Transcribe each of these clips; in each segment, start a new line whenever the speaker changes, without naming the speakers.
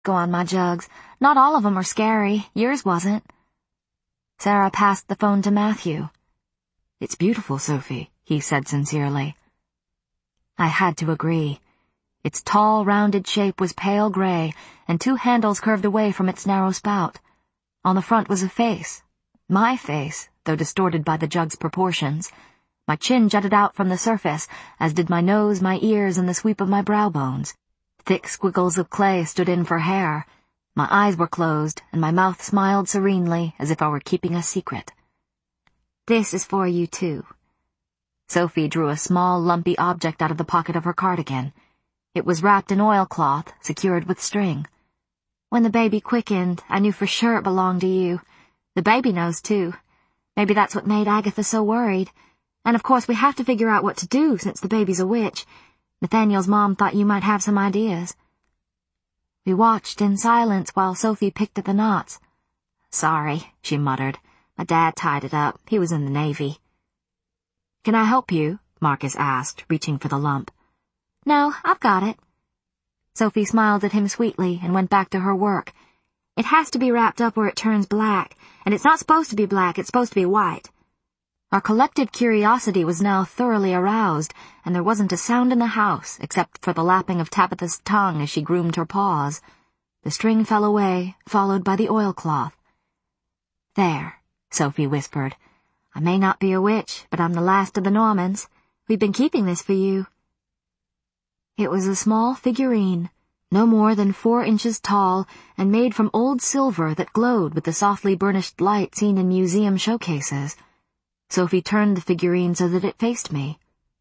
Go on, my jugs. Not all of 'em are scary. Yours wasn't. Sarah passed the phone to Matthew.
"It's beautiful, Sophie," he said sincerely.
I had to agree. Its tall, rounded shape was pale gray, and 2 handles curved away from its narrow spout. On the front was a face. My face, though distorted by the jug's proportions. My chin jutted out from the surface, as did my nose, my ears, and the sweep of my brow bones. Thick squiggles of clay stood in for hair. My eyes were closed, and my mouth smiled serenely, as if I were keeping a secret. This is for you, too. Sophie drew a small, lumpy object out of the pocket of her cardigan. It was wrapped in oilcloth, secured with string. When the baby quickened, I knew for sure it belonged to you. The baby knows, too. Maybe that's what made Agatha so worried. And of course we have to figure out what to do, since the baby's a witch. Nathaniel's mom thought you might have some ideas. We watched in silence while Sophie picked at the knots. "Sorry," she muttered. "My dad tied it up. He was in the Navy."
"Can I help you?" Marcus asked, reaching for the lump.
"No, I've got it." Sophie smiled at him sweetly and went back to her work. "It has to be wrapped up or it turns black, and it's not supposed to be black, it's supposed to be white." Our collective curiosity was now thoroughly aroused, and there wasn't a sound in the house except for the lapping of Tabitha's tongue as she groomed her paws. The string fell away, followed by the oilcloth. "There," Sophie whispered. "I may not be a witch, but I'm the last of the Normans. We've been keeping this for you." It was a small figurine, no more than 4 inches tall, and made from old silver that glowed with the softly burnished light seen in museum showcases. Sophie turned the figurine so that it faced me.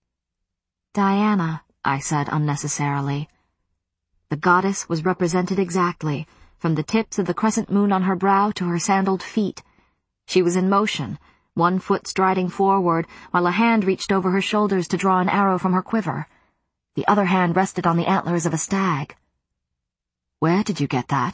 "Diana," I said unnecessarily. The goddess was represented exactly, from the tips of the crescent moon on her brow to her sandaled feet. She was in motion, 1 foot striding forward, while a hand reached over her shoulders to draw an arrow from her quiver. The other hand rested on the antlers of a stag.
"Where did you get that?"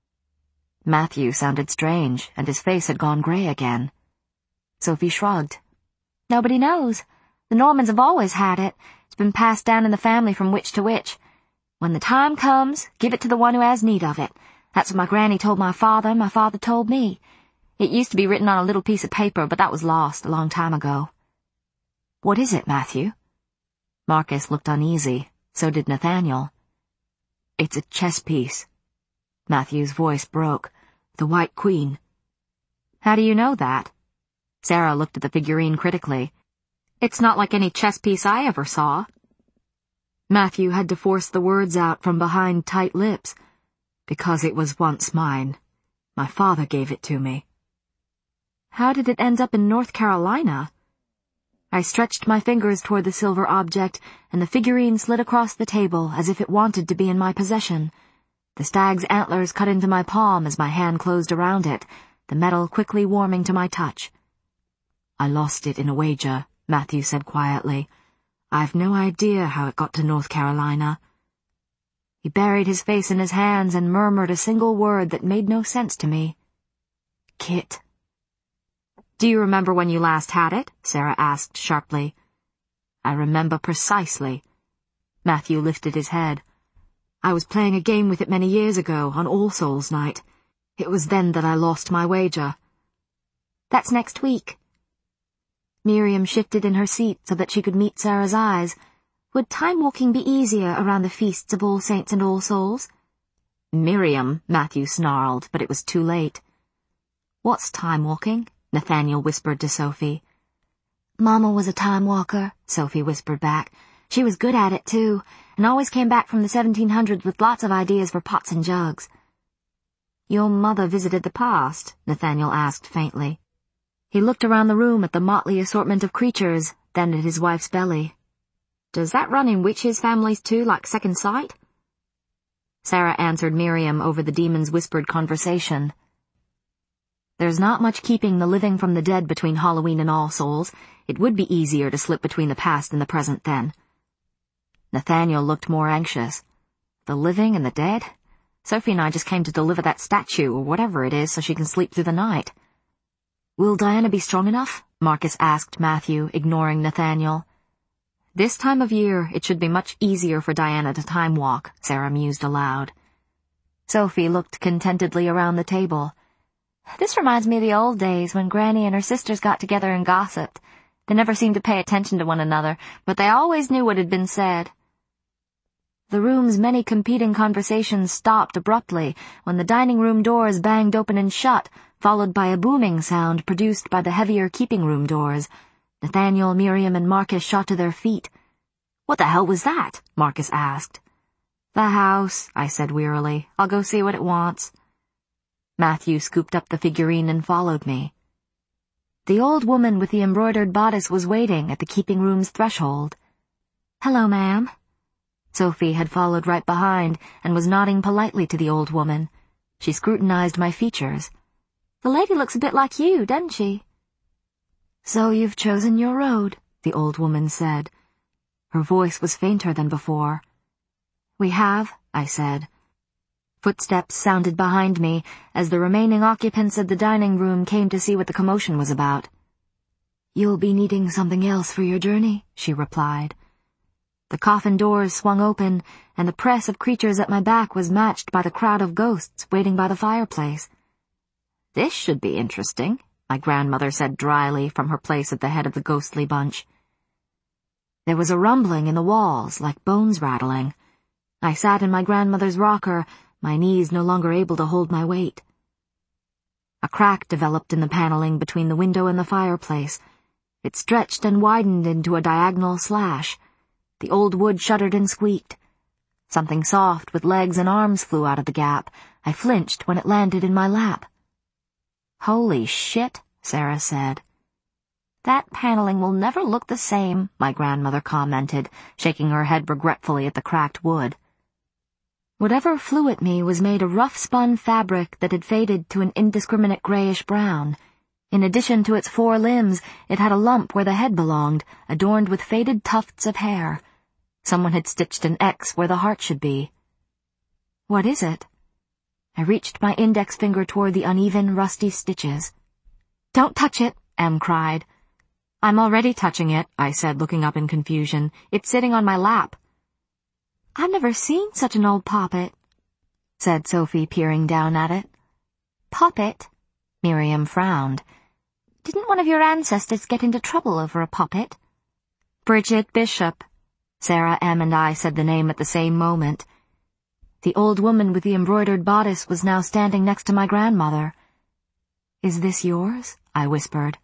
Matthew sounded strange, and his face had gone gray again. Sophie shrugged. "Nobody knows. The Normans have always had it. It's been passed down in the family from witch to witch. When the time comes, give it to the one who has need of it. That's what my granny told my father told me. It used to be written on a little piece of paper, but that was lost a long time ago."
"What is it, Matthew?"
Marcus looked uneasy. So did Nathaniel.
"It's a chess piece." Matthew's voice broke. "The White Queen."
"How do you know that?" Sarah looked at the figurine critically. "It's not like any chess piece I ever saw."
Matthew had to force the words out from behind tight lips. "Because it was once mine. My father gave it to me."
"How did it end up in North Carolina?" I stretched my fingers toward the silver object, and the figurine slid across the table as if it wanted to be in my possession. The stag's antlers cut into my palm as my hand closed around it, the metal quickly warming to my touch.
"I lost it in a wager," Matthew said quietly. "I've no idea how it got to North Carolina."
He buried his face in his hands and murmured a single word that made no sense to me.
"Kit."
"Do you remember when you last had it?" Sarah asked sharply.
"I remember precisely." Matthew lifted his head. "I was playing a game with it many years ago, on All Souls Night. It was then that I lost my wager."
"That's next week." Miriam shifted in her seat so that she could meet Sarah's eyes. Would time-walking be easier around the feasts of All Saints and All Souls?
"Miriam," Matthew snarled, but it was too late.
"What's time-walking?" Nathaniel whispered to Sophie. "Mama was a time-walker," Sophie whispered back. "She was good at it, too, and always came back from the 1700s with lots of ideas for pots and jugs." "Your mother visited the past?" Nathaniel asked faintly. He looked around the room at the motley assortment of creatures, then at his wife's belly. "Does that run in witches' families too, like second sight?" Sarah answered Miriam over the demon's whispered conversation. "There's not much keeping the living from the dead between Halloween and All Souls. It would be easier to slip between the past and the present then." Nathaniel looked more anxious. "The living and the dead? Sophie and I just came to deliver that statue, or whatever it is, so she can sleep through the night." "Will Diana be strong enough?" Marcus asked Matthew, ignoring Nathaniel. "This time of year, it should be much easier for Diana to time walk," Sarah mused aloud. Sophie looked contentedly around the table. "This reminds me of the old days when Granny and her sisters got together and gossiped. They never seemed to pay attention to one another, but they always knew what had been said." The room's many competing conversations stopped abruptly when the dining room doors banged open and shut, followed by a booming sound produced by the heavier keeping room doors. Nathaniel, Miriam, and Marcus shot to their feet. "What the hell was that?" Marcus asked. "The house," I said wearily. "I'll go see what it wants." Matthew scooped up the figurine and followed me. The old woman with the embroidered bodice was waiting at the keeping room's threshold. "Hello, ma'am." Sophie had followed right behind and was nodding politely to the old woman. She scrutinized my features. "The lady looks a bit like you, doesn't she?" "So you've chosen your road," the old woman said. Her voice was fainter than before. "We have," I said. Footsteps sounded behind me as the remaining occupants of the dining room came to see what the commotion was about. "You'll be needing something else for your journey," she replied. The coffin doors swung open, and the press of creatures at my back was matched by the crowd of ghosts waiting by the fireplace. "This should be interesting," my grandmother said dryly from her place at the head of the ghostly bunch. There was a rumbling in the walls, like bones rattling. I sat in my grandmother's rocker, my knees no longer able to hold my weight. A crack developed in the paneling between the window and the fireplace. It stretched and widened into a diagonal slash. The old wood shuddered and squeaked. Something soft with legs and arms flew out of the gap. I flinched when it landed in my lap. "Holy shit," Sarah said. "That paneling will never look the same," my grandmother commented, shaking her head regretfully at the cracked wood. Whatever flew at me was made of rough-spun fabric that had faded to an indiscriminate grayish-brown. In addition to its 4 limbs, it had a lump where the head belonged, adorned with faded tufts of hair. Someone had stitched an X where the heart should be. "What is it?" I reached my index finger toward the uneven, rusty stitches. "Don't touch it," Em cried. "I'm already touching it," I said, looking up in confusion. "It's sitting on my lap." "I've never seen such an old poppet," said Sophie, peering down at it. "Poppet?" Miriam frowned. "Didn't one of your ancestors get into trouble over a poppet?" "Bridget Bishop." Sarah, Em, and I said the name at the same moment. The old woman with the embroidered bodice was now standing next to my grandmother. "Is this yours?" I whispered.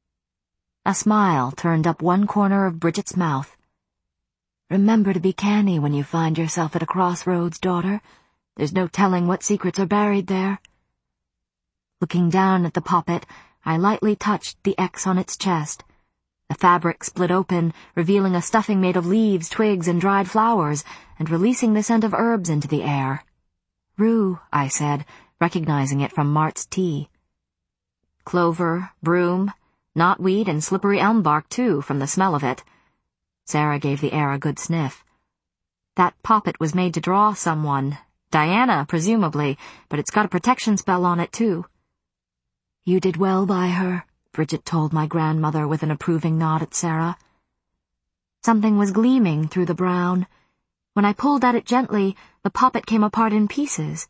A smile turned up one corner of Bridget's mouth. "Remember to be canny when you find yourself at a crossroads, daughter. There's no telling what secrets are buried there." Looking down at the poppet, I lightly touched the X on its chest. The fabric split open, revealing a stuffing made of leaves, twigs, and dried flowers, and releasing the scent of herbs into the air. "Rue," I said, recognizing it from Mart's tea. "Clover, broom, knotweed, and slippery elm bark, too, from the smell of it." Sarah gave the air a good sniff. "That poppet was made to draw someone. Diana, presumably, but it's got a protection spell on it, too." "You did well by her," Bridget told my grandmother with an approving nod at Sarah. Something was gleaming through the brown. When I pulled at it gently, the poppet came apart in pieces.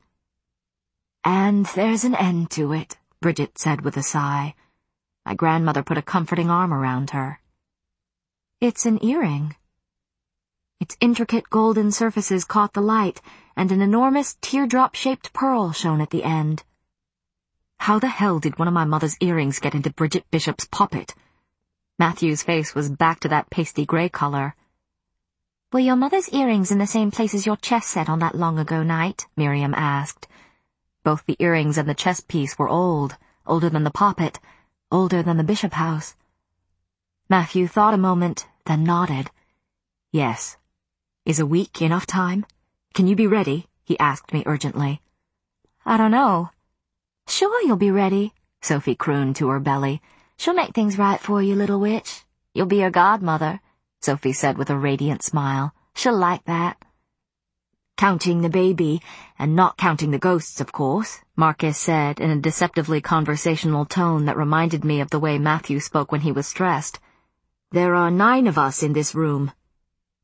"And there's an end to it," Bridget said with a sigh. My grandmother put a comforting arm around her. "It's an earring." Its intricate golden surfaces caught the light, and an enormous teardrop-shaped pearl shone at the end. How the hell did one of my mother's earrings get into Bridget Bishop's poppet? Matthew's face was back to that pasty grey color. "Were your mother's earrings in the same place as your chess set on that long-ago night?" Miriam asked. Both the earrings and the chess piece were old, older than the poppet, older than the Bishop house. Matthew thought a moment, then nodded. "Yes. Is a week enough time? Can you be ready?" he asked me urgently. "I don't know." "Sure you'll be ready," Sophie crooned to her belly. "She'll make things right for you, little witch. You'll be her godmother," Sophie said with a radiant smile. "She'll like that." "Counting the baby, and not counting the ghosts, of course," Marcus said in a deceptively conversational tone that reminded me of the way Matthew spoke when he was stressed. "There are 9 of us in this room."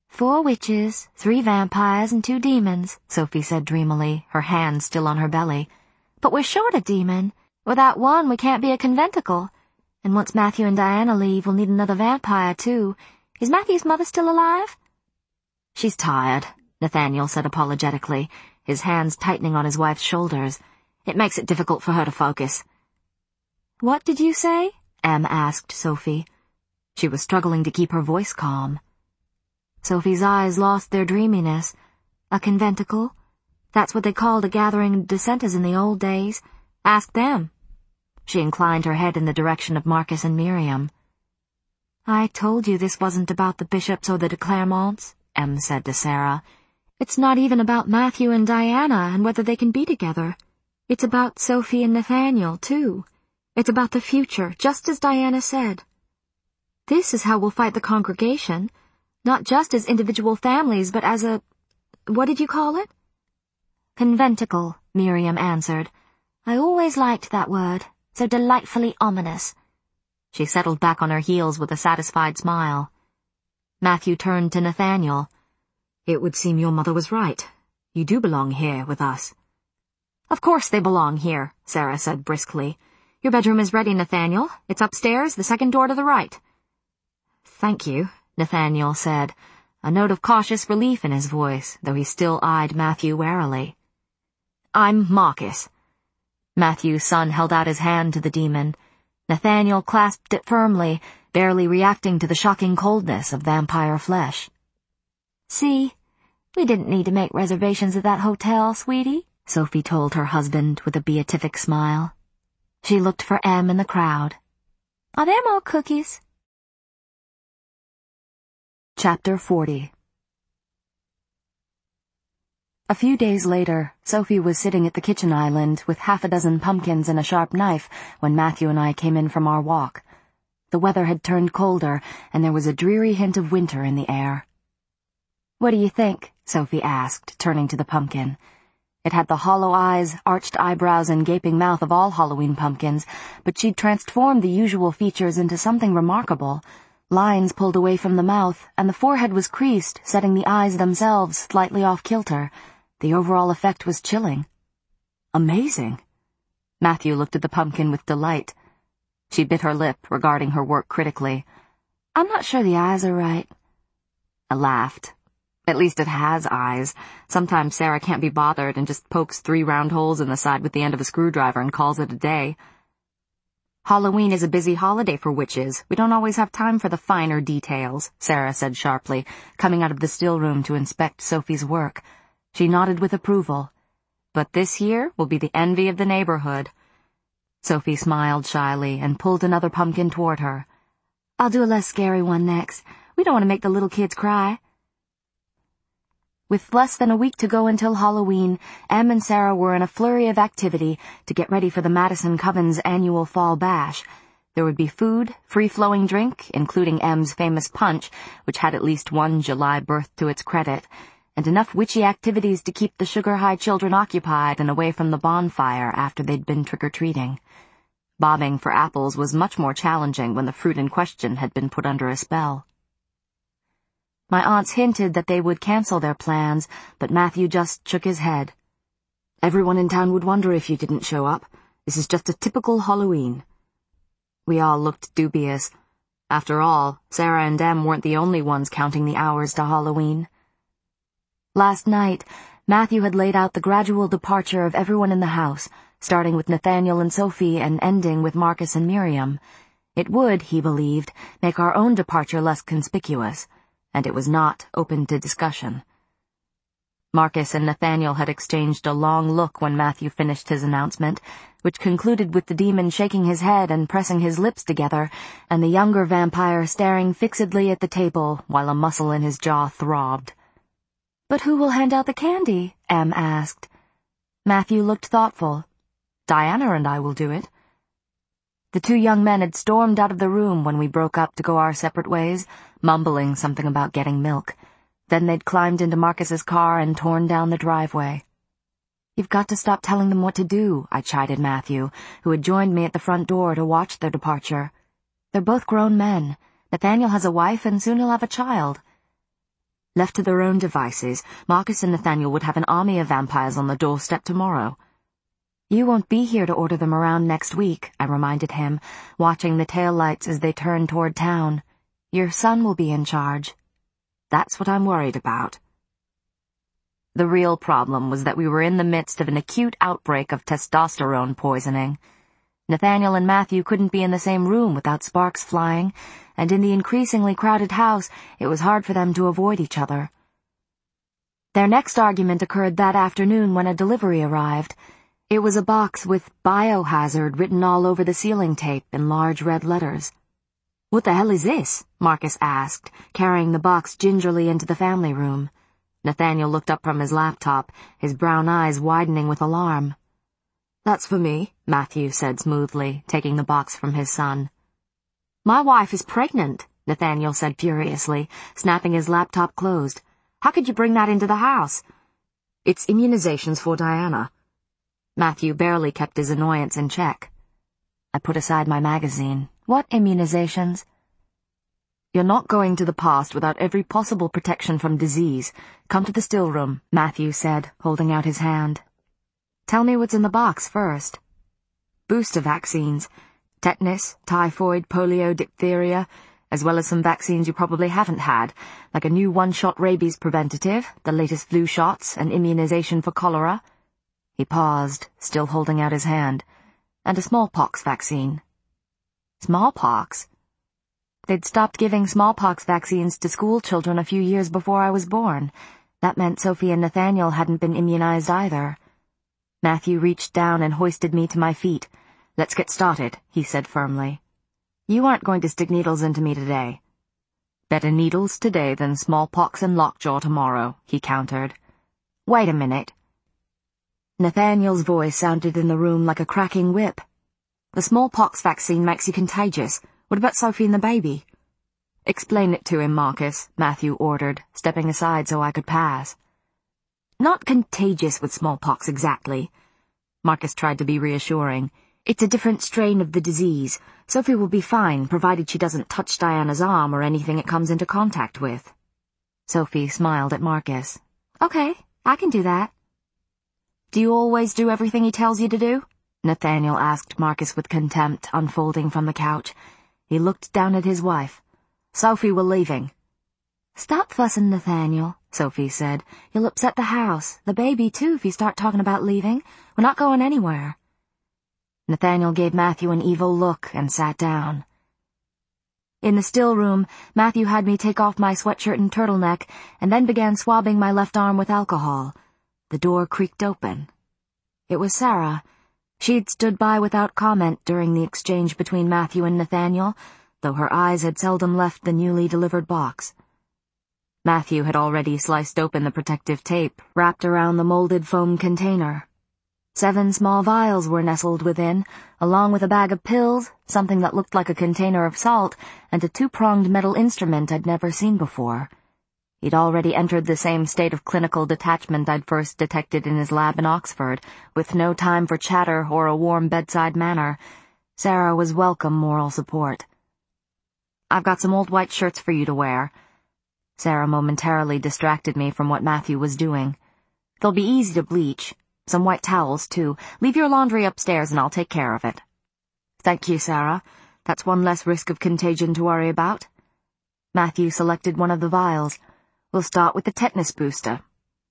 4 witches, 3 vampires, and 2 demons, Sophie said dreamily, her hand still on her belly. But we're short a demon. Without one, we can't be a conventicle. And once Matthew and Diana leave, we'll need another vampire, too. Is Matthew's mother still alive? She's tired, Nathaniel said apologetically, his hands tightening on his wife's shoulders. It makes it difficult for her to focus. What did you say? Em asked Sophie. She was struggling to keep her voice calm. Sophie's eyes lost their dreaminess. A conventicle? That's what they called a gathering of dissenters in the old days. Ask them. She inclined her head in the direction of Marcus and Miriam. I told you this wasn't about the bishops or the de Clermonts, Em said to Sarah. It's not even about Matthew and Diana and whether they can be together. It's about Sophie and Nathaniel, too. It's about the future, just as Diana said. This is how we'll fight the congregation, not just as individual families, but as a... what did you call it? Conventicle, Miriam answered. I always liked that word, so delightfully ominous. She settled back on her heels with a satisfied smile. Matthew turned to Nathaniel. It would seem your mother was right. You do belong here with us. Of course they belong here, Sarah said briskly. Your bedroom is ready, Nathaniel. It's upstairs, the second door to the right. Thank you, Nathaniel said, a note of cautious relief in his voice, though he still eyed Matthew warily. I'm Marcus. Matthew's son held out his hand to the demon. Nathaniel clasped it firmly, barely reacting to the shocking coldness of vampire flesh. See, we didn't need to make reservations at that hotel, sweetie, Sophie told her husband with a beatific smile. She looked for Em in the crowd. Are there more cookies? Chapter 40. A few days later, Sophie was sitting at the kitchen island with 6 pumpkins and a sharp knife when Matthew and I came in from our walk. The weather had turned colder, and there was a dreary hint of winter in the air. What do you think? Sophie asked, turning to the pumpkin. It had the hollow eyes, arched eyebrows, and gaping mouth of all Halloween pumpkins, but she'd transformed the usual features into something remarkable. Lines pulled away from the mouth, and the forehead was creased, setting the eyes themselves slightly off-kilter. The overall effect was chilling. Amazing. Matthew looked at the pumpkin with delight. She bit her lip, regarding her work critically. I'm not sure the eyes are right. I laughed. At least it has eyes. Sometimes Sarah can't be bothered and just pokes 3 round holes in the side with the end of a screwdriver and calls it a day. Halloween is a busy holiday for witches. We don't always have time for the finer details, Sarah said sharply, coming out of the still room to inspect Sophie's work. She nodded with approval. But this year will be the envy of the neighborhood. Sophie smiled shyly and pulled another pumpkin toward her. I'll do a less scary one next. We don't want to make the little kids cry. With less than a week to go until Halloween, Em and Sarah were in a flurry of activity to get ready for the Madison Coven's annual fall bash. There would be food, free-flowing drink, including Em's famous punch, which had at least one July birth to its credit, and enough witchy activities to keep the sugar-high children occupied and away from the bonfire after they'd been trick-or-treating. Bobbing for apples was much more challenging when the fruit in question had been put under a spell. My aunts hinted that they would cancel their plans, but Matthew just shook his head. Everyone in town would wonder if you didn't show up. This is just a typical Halloween. We all looked dubious. After all, Sarah and Em weren't the only ones counting the hours to Halloween. Last night, Matthew had laid out the gradual departure of everyone in the house, starting with Nathaniel and Sophie and ending with Marcus and Miriam. It would, he believed, make our own departure less conspicuous, and it was not open to discussion. Marcus and Nathaniel had exchanged a long look when Matthew finished his announcement, which concluded with the demon shaking his head and pressing his lips together, and the younger vampire staring fixedly at the table while a muscle in his jaw throbbed. But who will hand out the candy? Em asked. Matthew looked thoughtful. Diana and I will do it. The 2 young men had stormed out of the room when we broke up to go our separate ways, mumbling something about getting milk. Then they'd climbed into Marcus's car and torn down the driveway. You've got to stop telling them what to do, I chided Matthew, who had joined me at the front door to watch their departure. They're both grown men. Nathaniel has a wife and soon he'll have a child. Left to their own devices, Marcus and Nathaniel would have an army of vampires on the doorstep tomorrow. You won't be here to order them around next week, I reminded him, watching the taillights as they turned toward town. Your son will be in charge. That's what I'm worried about. The real problem was that we were in the midst of an acute outbreak of testosterone poisoning. Nathaniel and Matthew couldn't be in the same room without sparks flying, and in the increasingly crowded house, it was hard for them to avoid each other. Their next argument occurred that afternoon when a delivery arrived. It was a box with Biohazard written all over the sealing tape in large red letters. "What the hell is this?" Marcus asked, carrying the box gingerly into the family room. Nathaniel looked up from his laptop, his brown eyes widening with alarm. "That's for me," Matthew said smoothly, taking the box from his son. "My wife is pregnant," Nathaniel said furiously, snapping his laptop closed. "How could you bring that into the house?" "It's immunizations for Diana." Matthew barely kept his annoyance in check. I put aside my magazine. "What immunizations?" "You're not going to the past without every possible protection from disease. Come to the still room," Matthew said, holding out his hand. "Tell me what's in the box first." "Booster vaccines. Tetanus, typhoid, polio, diphtheria, as well as some vaccines you probably haven't had, like a new one-shot rabies preventative, the latest flu shots, an immunization for cholera." He paused, still holding out his hand. "And a smallpox vaccine." "Smallpox?" They'd stopped giving smallpox vaccines to school children a few years before I was born. That meant Sophie and Nathaniel hadn't been immunized either. Matthew reached down and hoisted me to my feet. "Let's get started," he said firmly. "You aren't going to stick needles into me today." "Better needles today than smallpox and lockjaw tomorrow," he countered. "Wait a minute." Nathaniel's voice sounded in the room like a cracking whip. "The smallpox vaccine makes you contagious. What about Sophie and the baby?" "Explain it to him, Marcus," Matthew ordered, stepping aside so I could pass. "Not contagious with smallpox exactly." Marcus tried to be reassuring. "It's a different strain of the disease. Sophie will be fine, provided she doesn't touch Diana's arm or anything it comes into contact with." Sophie smiled at Marcus. "Okay, I can do that." "Do you always do everything he tells you to do?" Nathaniel asked Marcus with contempt, unfolding from the couch. He looked down at his wife. "Sophie, we're leaving." "Stop fussing, Nathaniel," Sophie said. "You'll upset the house, the baby too, if you start talking about leaving. We're not going anywhere." Nathaniel gave Matthew an evil look and sat down. In the still room, Matthew had me take off my sweatshirt and turtleneck, and then began swabbing my left arm with alcohol. The door creaked open. It was Sarah. She'd stood by without comment during the exchange between Matthew and Nathaniel, though her eyes had seldom left the newly delivered box. Matthew had already sliced open the protective tape, wrapped around the molded foam container. 7 small vials were nestled within, along with a bag of pills, something that looked like a container of salt, and a 2-pronged metal instrument I'd never seen before. He'd already entered the same state of clinical detachment I'd first detected in his lab in Oxford, with no time for chatter or a warm bedside manner. Sarah was welcome moral support. "I've got some old white shirts for you to wear." Sarah momentarily distracted me from what Matthew was doing. "They'll be easy to bleach. Some white towels, too. Leave your laundry upstairs and I'll take care of it." "Thank you, Sarah. That's one less risk of contagion to worry about." Matthew selected one of the vials. "We'll start with the tetanus booster."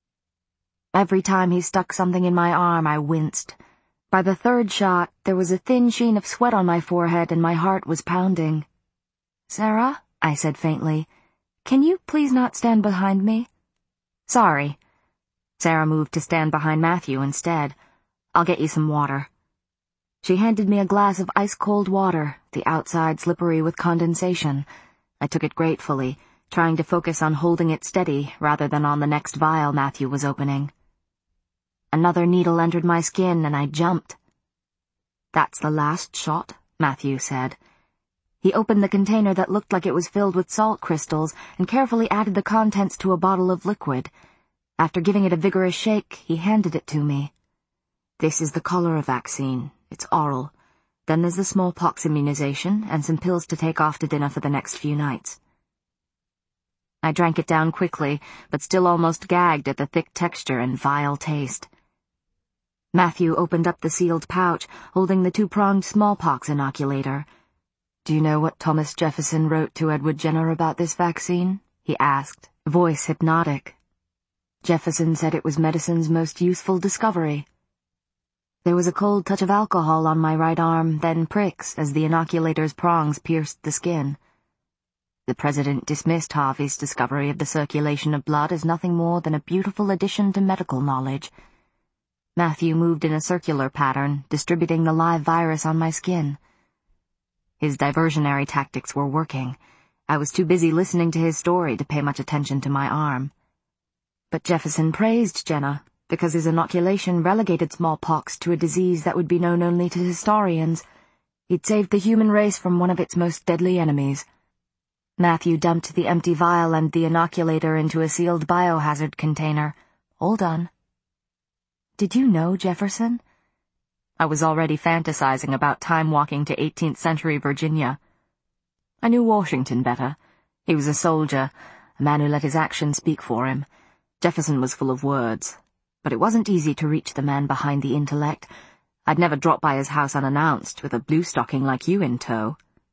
Every time he stuck something in my arm, I winced. By the 3rd shot, there was a thin sheen of sweat on my forehead and my heart was pounding. "Sarah," I said faintly, "can you please not stand behind me?" "Sorry." Sarah moved to stand behind Matthew instead. "I'll get you some water." She handed me a glass of ice-cold water, the outside slippery with condensation. I took it gratefully, trying to focus on holding it steady rather than on the next vial Matthew was opening. Another needle entered my skin and I jumped. "That's the last shot," Matthew said. He opened the container that looked like it was filled with salt crystals and carefully added the contents to a bottle of liquid. After giving it a vigorous shake, he handed it to me. "This is the cholera vaccine. It's oral. Then there's the smallpox immunization and some pills to take off to dinner for the next few nights." I drank it down quickly, but still almost gagged at the thick texture and vile taste. Matthew opened up the sealed pouch, holding the two-pronged smallpox inoculator. "Do you know what Thomas Jefferson wrote to Edward Jenner about this vaccine?" he asked, voice hypnotic. "Jefferson said it was medicine's most useful discovery." There was a cold touch of alcohol on my right arm, then pricks as the inoculator's prongs pierced the skin. The president dismissed Harvey's discovery of the circulation of blood as nothing more than a beautiful addition to medical knowledge. Matthew moved in a circular pattern, distributing the live virus on my skin. His diversionary tactics were working. I was too busy listening to his story to pay much attention to my arm. But Jefferson praised Jenner, because his inoculation relegated smallpox to a disease that would be known only to historians. He'd saved the human race from one of its most deadly enemies. Matthew dumped the empty vial and the inoculator into a sealed biohazard container. All done. "Did you know Jefferson?" I was already fantasizing about time-walking to 18th century Virginia. I knew Washington better. He was a soldier, a man who let his actions speak for him. Jefferson was full of words. But it wasn't easy to reach the man behind the intellect. I'd never drop by his house unannounced, with a bluestocking like you in tow.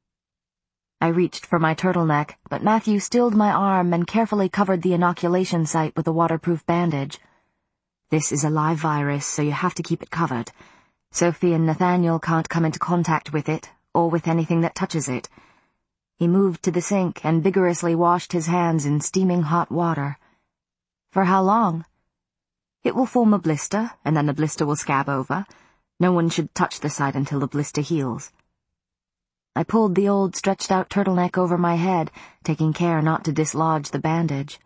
I reached for my turtleneck, but Matthew stilled my arm and carefully covered the inoculation site with a waterproof bandage. "This is a live virus, so you have to keep it covered. Sophie and Nathaniel can't come into contact with it, or with anything that touches it." He moved to the sink and vigorously washed his hands in steaming hot water. "For how long?" "It will form a blister, and then the blister will scab over. No one should touch the site until the blister heals." I pulled the old stretched-out turtleneck over my head, taking care not to dislodge the bandage.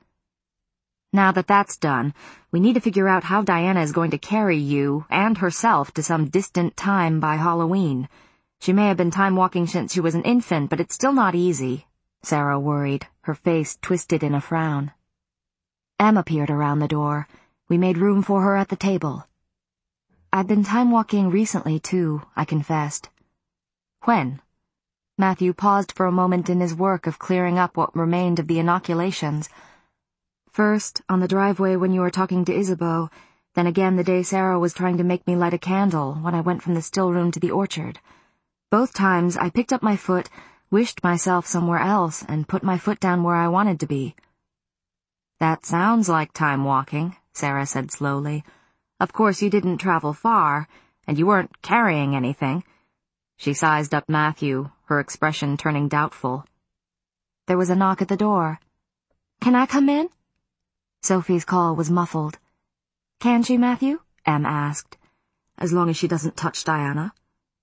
"Now that that's done, we need to figure out how Diana is going to carry you and herself to some distant time by Halloween. She may have been time-walking since she was an infant, but it's still not easy," Sarah worried, her face twisted in a frown. Em appeared around the door. We made room for her at the table. "I've been time-walking recently, too," I confessed. "When?" Matthew paused for a moment in his work of clearing up what remained of the inoculations. "First, on the driveway when you were talking to Isabeau, then again the day Sarah was trying to make me light a candle when I went from the still room to the orchard. Both times I picked up my foot, wished myself somewhere else, and put my foot down where I wanted to be." "That sounds like time-walking," Sarah said slowly. "Of course you didn't travel far, and you weren't carrying anything." She sized up Matthew, her expression turning doubtful. There was a knock at the door. "Can I come in?" Sophie's call was muffled. "Can she, Matthew?" Em asked. "As long as she doesn't touch Diana."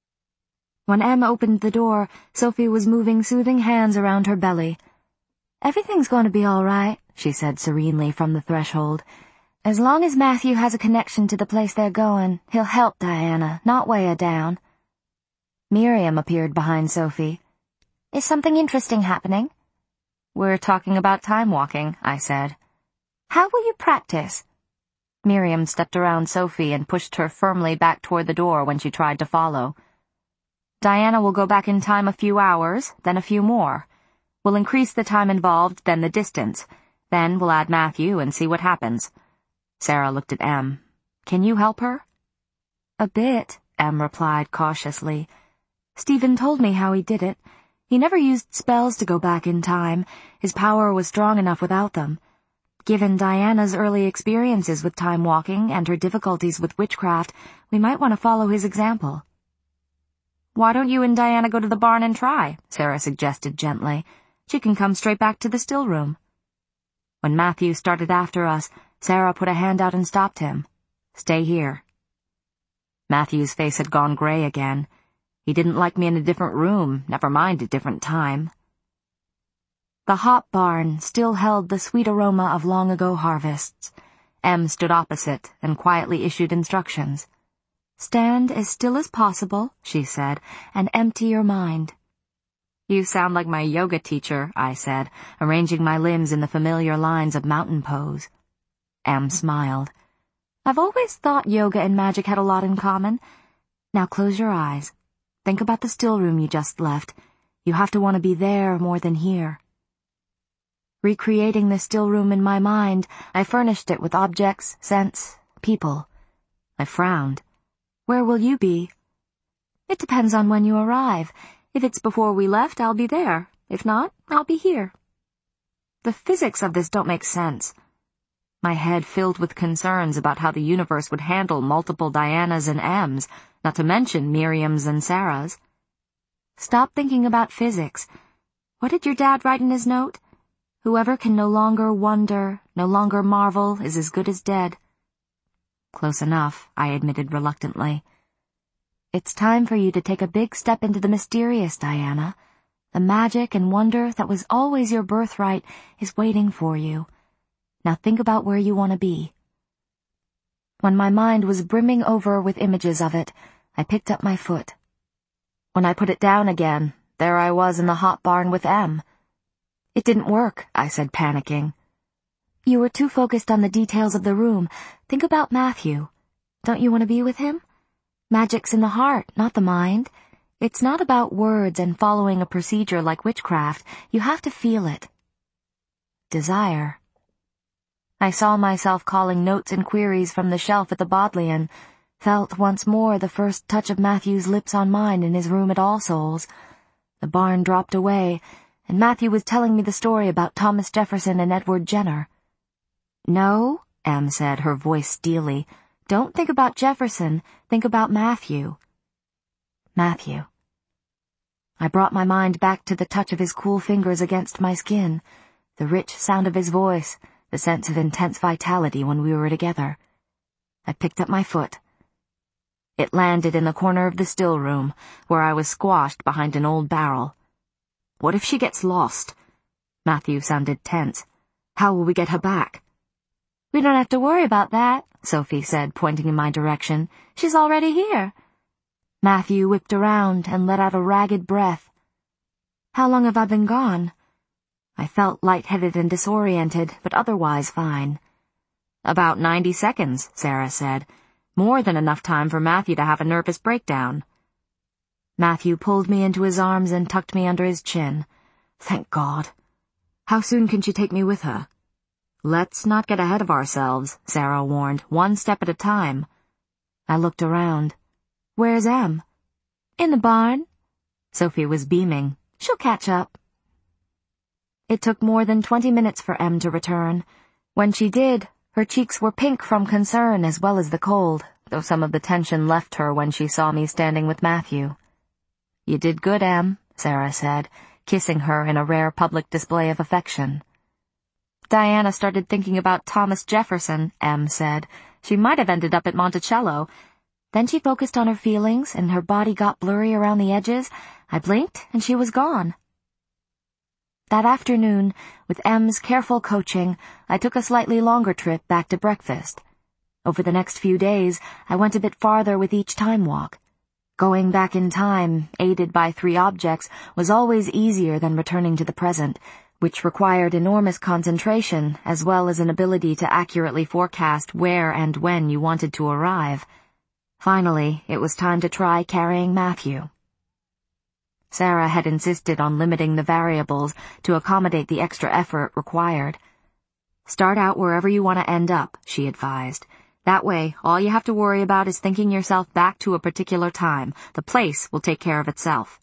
When Em opened the door, Sophie was moving soothing hands around her belly. "Everything's going to be all right," she said serenely from the threshold. "As long as Matthew has a connection to the place they're going, he'll help Diana, not weigh her down." Miriam appeared behind Sophie. "Is something interesting happening?" "We're talking about time-walking," I said. "How will you practice?" Miriam stepped around Sophie and pushed her firmly back toward the door when she tried to follow. "Diana will go back in time a few hours, then a few more. We'll increase the time involved, then the distance. Then we'll add Matthew and see what happens." Sarah looked at Em. "Can you help her?" "A bit," Em replied cautiously. "Stephen told me how he did it. He never used spells to go back in time. His power was strong enough without them. Given Diana's early experiences with time-walking and her difficulties with witchcraft, we might want to follow his example." "Why don't you and Diana go to the barn and try?" Sarah suggested gently. "She can come straight back to the still room." When Matthew started after us, Sarah put a hand out and stopped him. "Stay here." Matthew's face had gone gray again. He didn't like me in a different room, never mind a different time. The hop barn still held the sweet aroma of long-ago harvests. Em stood opposite and quietly issued instructions. "Stand as still as possible," she said, "and empty your mind." "You sound like my yoga teacher," I said, arranging my limbs in the familiar lines of mountain pose. Em smiled. "I've always thought yoga and magic had a lot in common. Now close your eyes. Think about the still room you just left. You have to want to be there more than here." Recreating the still room in my mind, I furnished it with objects, scents, people. I frowned. Where will you be? It depends on when you arrive. If it's before we left, I'll be there. If not, I'll be here. The physics of this don't make sense. My head filled with concerns about how the universe would handle multiple Dianas and M's, not to mention Miriam's and Sarah's. Stop thinking about physics. What did your dad write in his note? Whoever can no longer wonder, no longer marvel, is as good as dead. Close enough, I admitted reluctantly. It's time for you to take a big step into the mysterious, Diana. The magic and wonder that was always your birthright is waiting for you. Now think about where you want to be. When my mind was brimming over with images of it, I picked up my foot. When I put it down again, there I was in the hot barn with M. It didn't work, I said, panicking. You were too focused on the details of the room. Think about Matthew. Don't you want to be with him? Magic's in the heart, not the mind. It's not about words and following a procedure like witchcraft. You have to feel it. Desire. I saw myself calling notes and queries from the shelf at the Bodleian, felt once more the first touch of Matthew's lips on mine in his room at All Souls. The barn dropped away, and Matthew was telling me the story about Thomas Jefferson and Edward Jenner. No, Em said, her voice steely. Don't think about Jefferson, think about Matthew. Matthew. I brought my mind back to the touch of his cool fingers against my skin, the rich sound of his voice, the sense of intense vitality when we were together. I picked up my foot. It landed in the corner of the still room, where I was squashed behind an old barrel. What if she gets lost? Matthew sounded tense. How will we get her back? We don't have to worry about that, Sophie said, pointing in my direction. She's already here. Matthew whipped around and let out a ragged breath. How long have I been gone? I felt lightheaded and disoriented, but otherwise fine. About 90 seconds, Sarah said. More than enough time for Matthew to have a nervous breakdown. Matthew pulled me into his arms and tucked me under his chin. Thank God. How soon can she take me with her? Let's not get ahead of ourselves, Sarah warned, one step at a time. I looked around. Where's Em? In the barn. Sophie was beaming. She'll catch up. It took more than 20 minutes for Em to return. When she did, her cheeks were pink from concern as well as the cold, though some of the tension left her when she saw me standing with Matthew. You did good, Em, Sarah said, kissing her in a rare public display of affection. Diana started thinking about Thomas Jefferson, Em said. She might have ended up at Monticello. Then she focused on her feelings, and her body got blurry around the edges. I blinked, and she was gone. That afternoon, with Em's careful coaching, I took a slightly longer trip back to breakfast. Over the next few days, I went a bit farther with each time walk. Going back in time, aided by 3 objects, was always easier than returning to the present, which required enormous concentration as well as an ability to accurately forecast where and when you wanted to arrive. Finally, it was time to try carrying Matthew. Sarah had insisted on limiting the variables to accommodate the extra effort required. Start out wherever you want to end up, she advised. That way, all you have to worry about is thinking yourself back to a particular time. The place will take care of itself.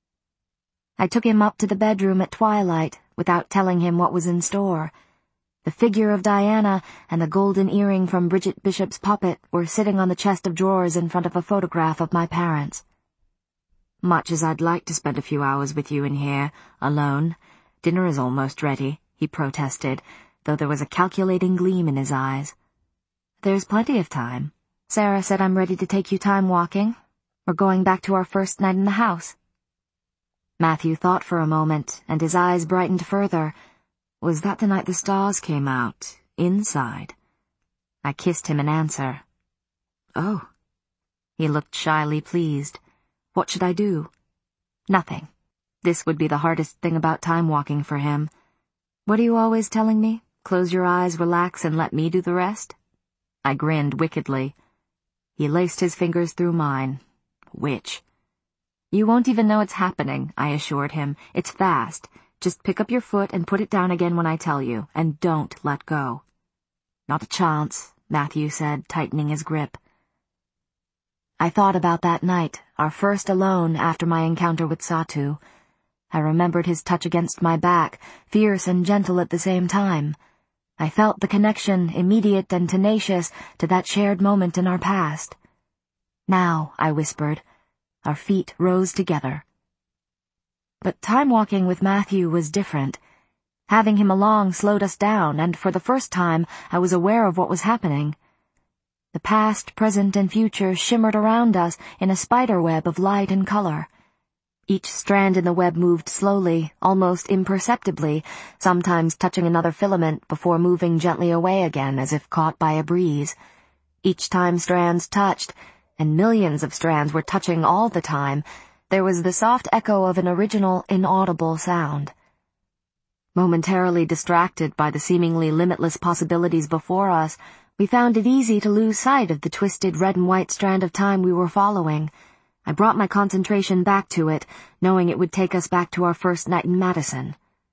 I took him up to the bedroom at twilight, without telling him what was in store. The figure of Diana and the golden earring from Bridget Bishop's puppet were sitting on the chest of drawers in front of a photograph of my parents. Much as I'd like to spend a few hours with you in here, alone, dinner is almost ready, he protested, though there was a calculating gleam in his eyes. There's plenty of time. Sarah said I'm ready to take you time walking. We're going back to our first night in the house. Matthew thought for a moment, and his eyes brightened further. Was that the night the stars came out, inside? I kissed him in answer. Oh. He looked shyly pleased. What should I do? Nothing. This would be the hardest thing about time walking for him. What are you always telling me? Close your eyes, relax, and let me do the rest? I grinned wickedly. He laced his fingers through mine. Witch. You won't even know it's happening, I assured him. It's fast.
Just pick up your foot and put it down again when I tell you, and don't let go." "Not a chance," Matthew said, tightening his grip.
I thought about that night, our first alone after my encounter with Satu. I remembered his touch against my back, fierce and gentle at the same time. I felt the connection, immediate and tenacious, to that shared moment in our past. "Now," I whispered. Our feet rose together. But time-walking with Matthew was different. Having him along slowed us down, and for the first time I was aware of what was happening. The past, present, and future shimmered around us in a spiderweb of light and color. Each strand in the web moved slowly, almost imperceptibly, sometimes touching another filament before moving gently away again as if caught by a breeze. Each time strands touched, and millions of strands were touching all the time, there was the soft echo of an original, inaudible sound. Momentarily distracted by the seemingly limitless possibilities before us, we found it easy to lose sight of the twisted red and white strand of time we were following. I brought my concentration back to it, knowing it would take us back to our first night in Madison.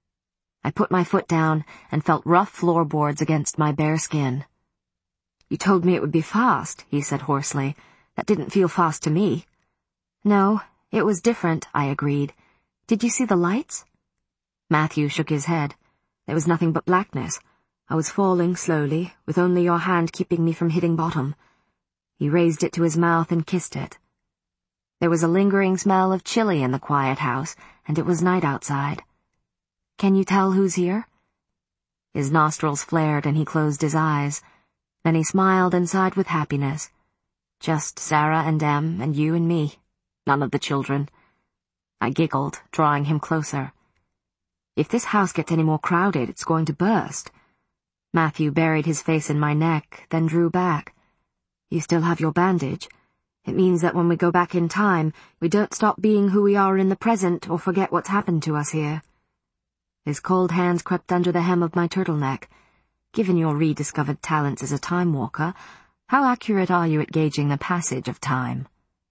I put my foot down and felt rough floorboards against my bare skin. "You told me it would be fast," he said hoarsely. "That didn't feel fast to me." "No, it was different," I agreed. "Did you see the lights?" Matthew shook his head. There was nothing but blackness. I was falling slowly, with only your hand keeping me from hitting bottom. He raised it to his mouth and kissed it. There was a lingering smell of chili in the quiet house, and it was night outside. "Can you tell who's here?" His nostrils flared and he closed his eyes. Then he smiled and sighed with happiness. "Just Sarah and Em and you and me. None of the children." I giggled, drawing him closer. "If this house gets any more crowded, it's going to burst." Matthew buried his face in my neck, then drew back. "You still have your bandage. It means that when we go back in time, we don't stop being who we are in the present or forget what's happened to us here." His cold hands crept under the hem of my turtleneck. "Given your rediscovered talents as a time-walker, how accurate are you at gauging the passage of time?"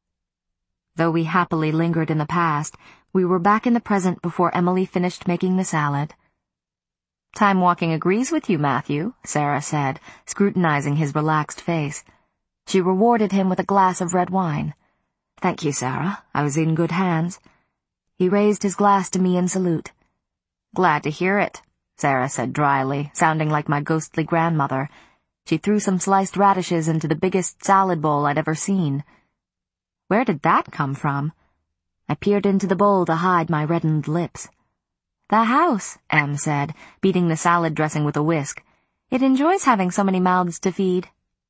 Though we happily lingered in the past, we were back in the present before Emily finished making the salad. "Time-walking agrees with you, Matthew," Sarah said, scrutinizing his relaxed face. She rewarded him with a glass of red wine. "Thank you, Sarah. I was in good hands." He raised his glass to me in salute. "Glad to hear it," Sarah said dryly, sounding like my ghostly grandmother. She threw some sliced radishes into the biggest salad bowl I'd ever seen. "Where did that come from?" I peered into the bowl to hide my reddened lips. "The house," Em said, beating the salad dressing with a whisk. "It enjoys having so many mouths to feed."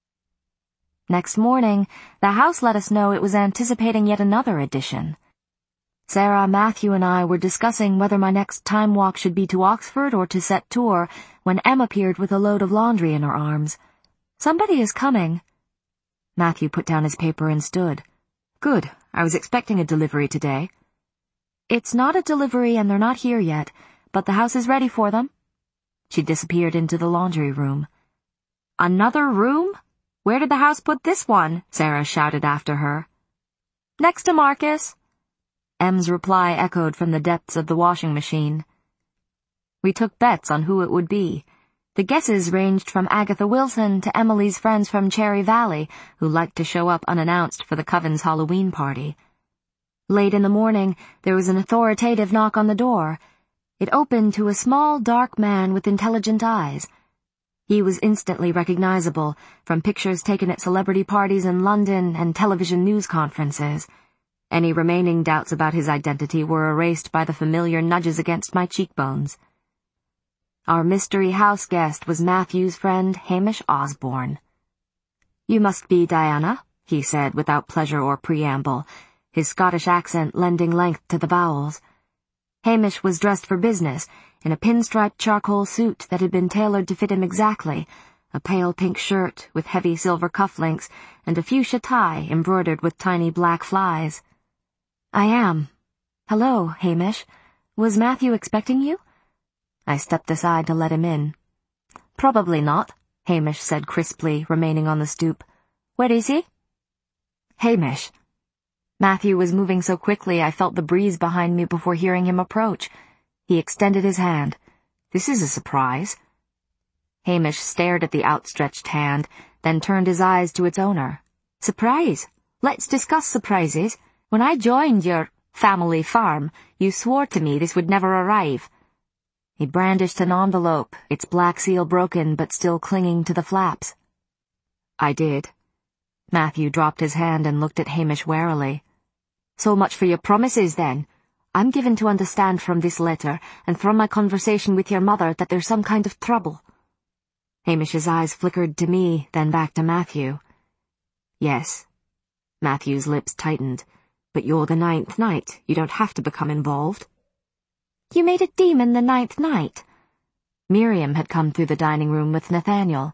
Next morning, the house let us know it was anticipating yet another addition. Sarah, Matthew, and I were discussing whether my next time walk should be to Oxford or to Set Tour when Em appeared with a load of laundry in her arms. "Somebody is coming." Matthew put down his paper and stood. "Good. I was expecting a delivery today." "It's not a delivery and they're not here yet, but the house is ready for them." She disappeared into the laundry room. "Another room? Where did the house put this one?" Sarah shouted after her. "Next to Marcus." Em's reply echoed from the depths of the washing machine. We took bets on who it would be. The guesses ranged from Agatha Wilson to Emily's friends from Cherry Valley, who liked to show up unannounced for the Coven's Halloween party. Late in the morning, there was an authoritative knock on the door. It opened to a small, dark man with intelligent eyes. He was instantly recognizable from pictures taken at celebrity parties in London and television news conferences. Any remaining doubts about his identity were erased by the familiar nudges against my cheekbones. Our mystery house guest was Matthew's friend, Hamish Osborne. "You must be Diana," he said without pleasure or preamble, his Scottish accent lending length to the vowels. Hamish was dressed for business, in a pinstriped charcoal suit that had been tailored to fit him exactly, a pale pink shirt with heavy silver cufflinks, and a fuchsia tie embroidered with tiny black flies. "I am. Hello, Hamish. Was Matthew expecting you?" I stepped aside to let him in. "Probably not," Hamish said crisply, remaining on the stoop. "Where is he?" "Hamish." Matthew was moving so quickly I felt the breeze behind me before hearing him approach. He extended his hand. "This is a surprise." Hamish stared at the outstretched hand, then turned his eyes to its owner. "Surprise? Let's discuss surprises. When I joined your family farm, you swore to me this would never arrive." He brandished an envelope, its black seal broken but still clinging to the flaps. "I did." Matthew dropped his hand and looked at Hamish warily. "So much for your promises, then. I'm given to understand from this letter, and from my conversation with your mother, that there's some kind of trouble." Hamish's eyes flickered to me, then back to Matthew. "Yes." Matthew's lips tightened. "But you're the ninth knight. You don't have to become involved." "You made a demon the ninth night?" Miriam had come through the dining room with Nathaniel.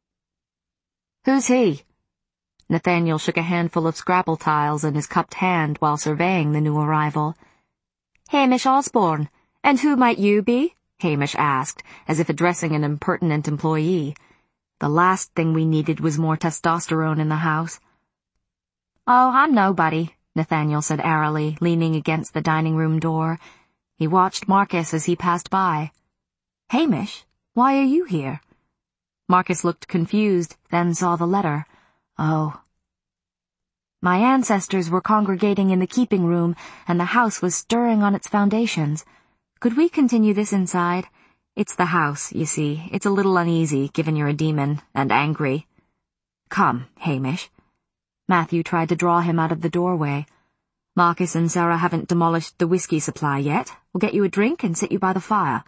"Who's he?" Nathaniel shook a handful of Scrabble tiles in his cupped hand while surveying the new arrival. "Hamish Osborne. And who might you be?" Hamish asked, as if addressing an impertinent employee. The last thing we needed was more testosterone in the house. "Oh, I'm nobody," Nathaniel said airily, leaning against the dining room door. He watched Marcus as he passed by. "Hamish, why are you here?" Marcus looked confused, then saw the letter. "Oh." "My ancestors were congregating in the keeping room, and the house was stirring on its foundations. Could we continue this inside? It's the house, you see. It's a little uneasy, given you're a demon, and angry." "Come, Hamish." Matthew tried to draw him out of the doorway. "Marcus and Sarah haven't demolished the whiskey supply yet. We'll get you a drink and sit you by the fire."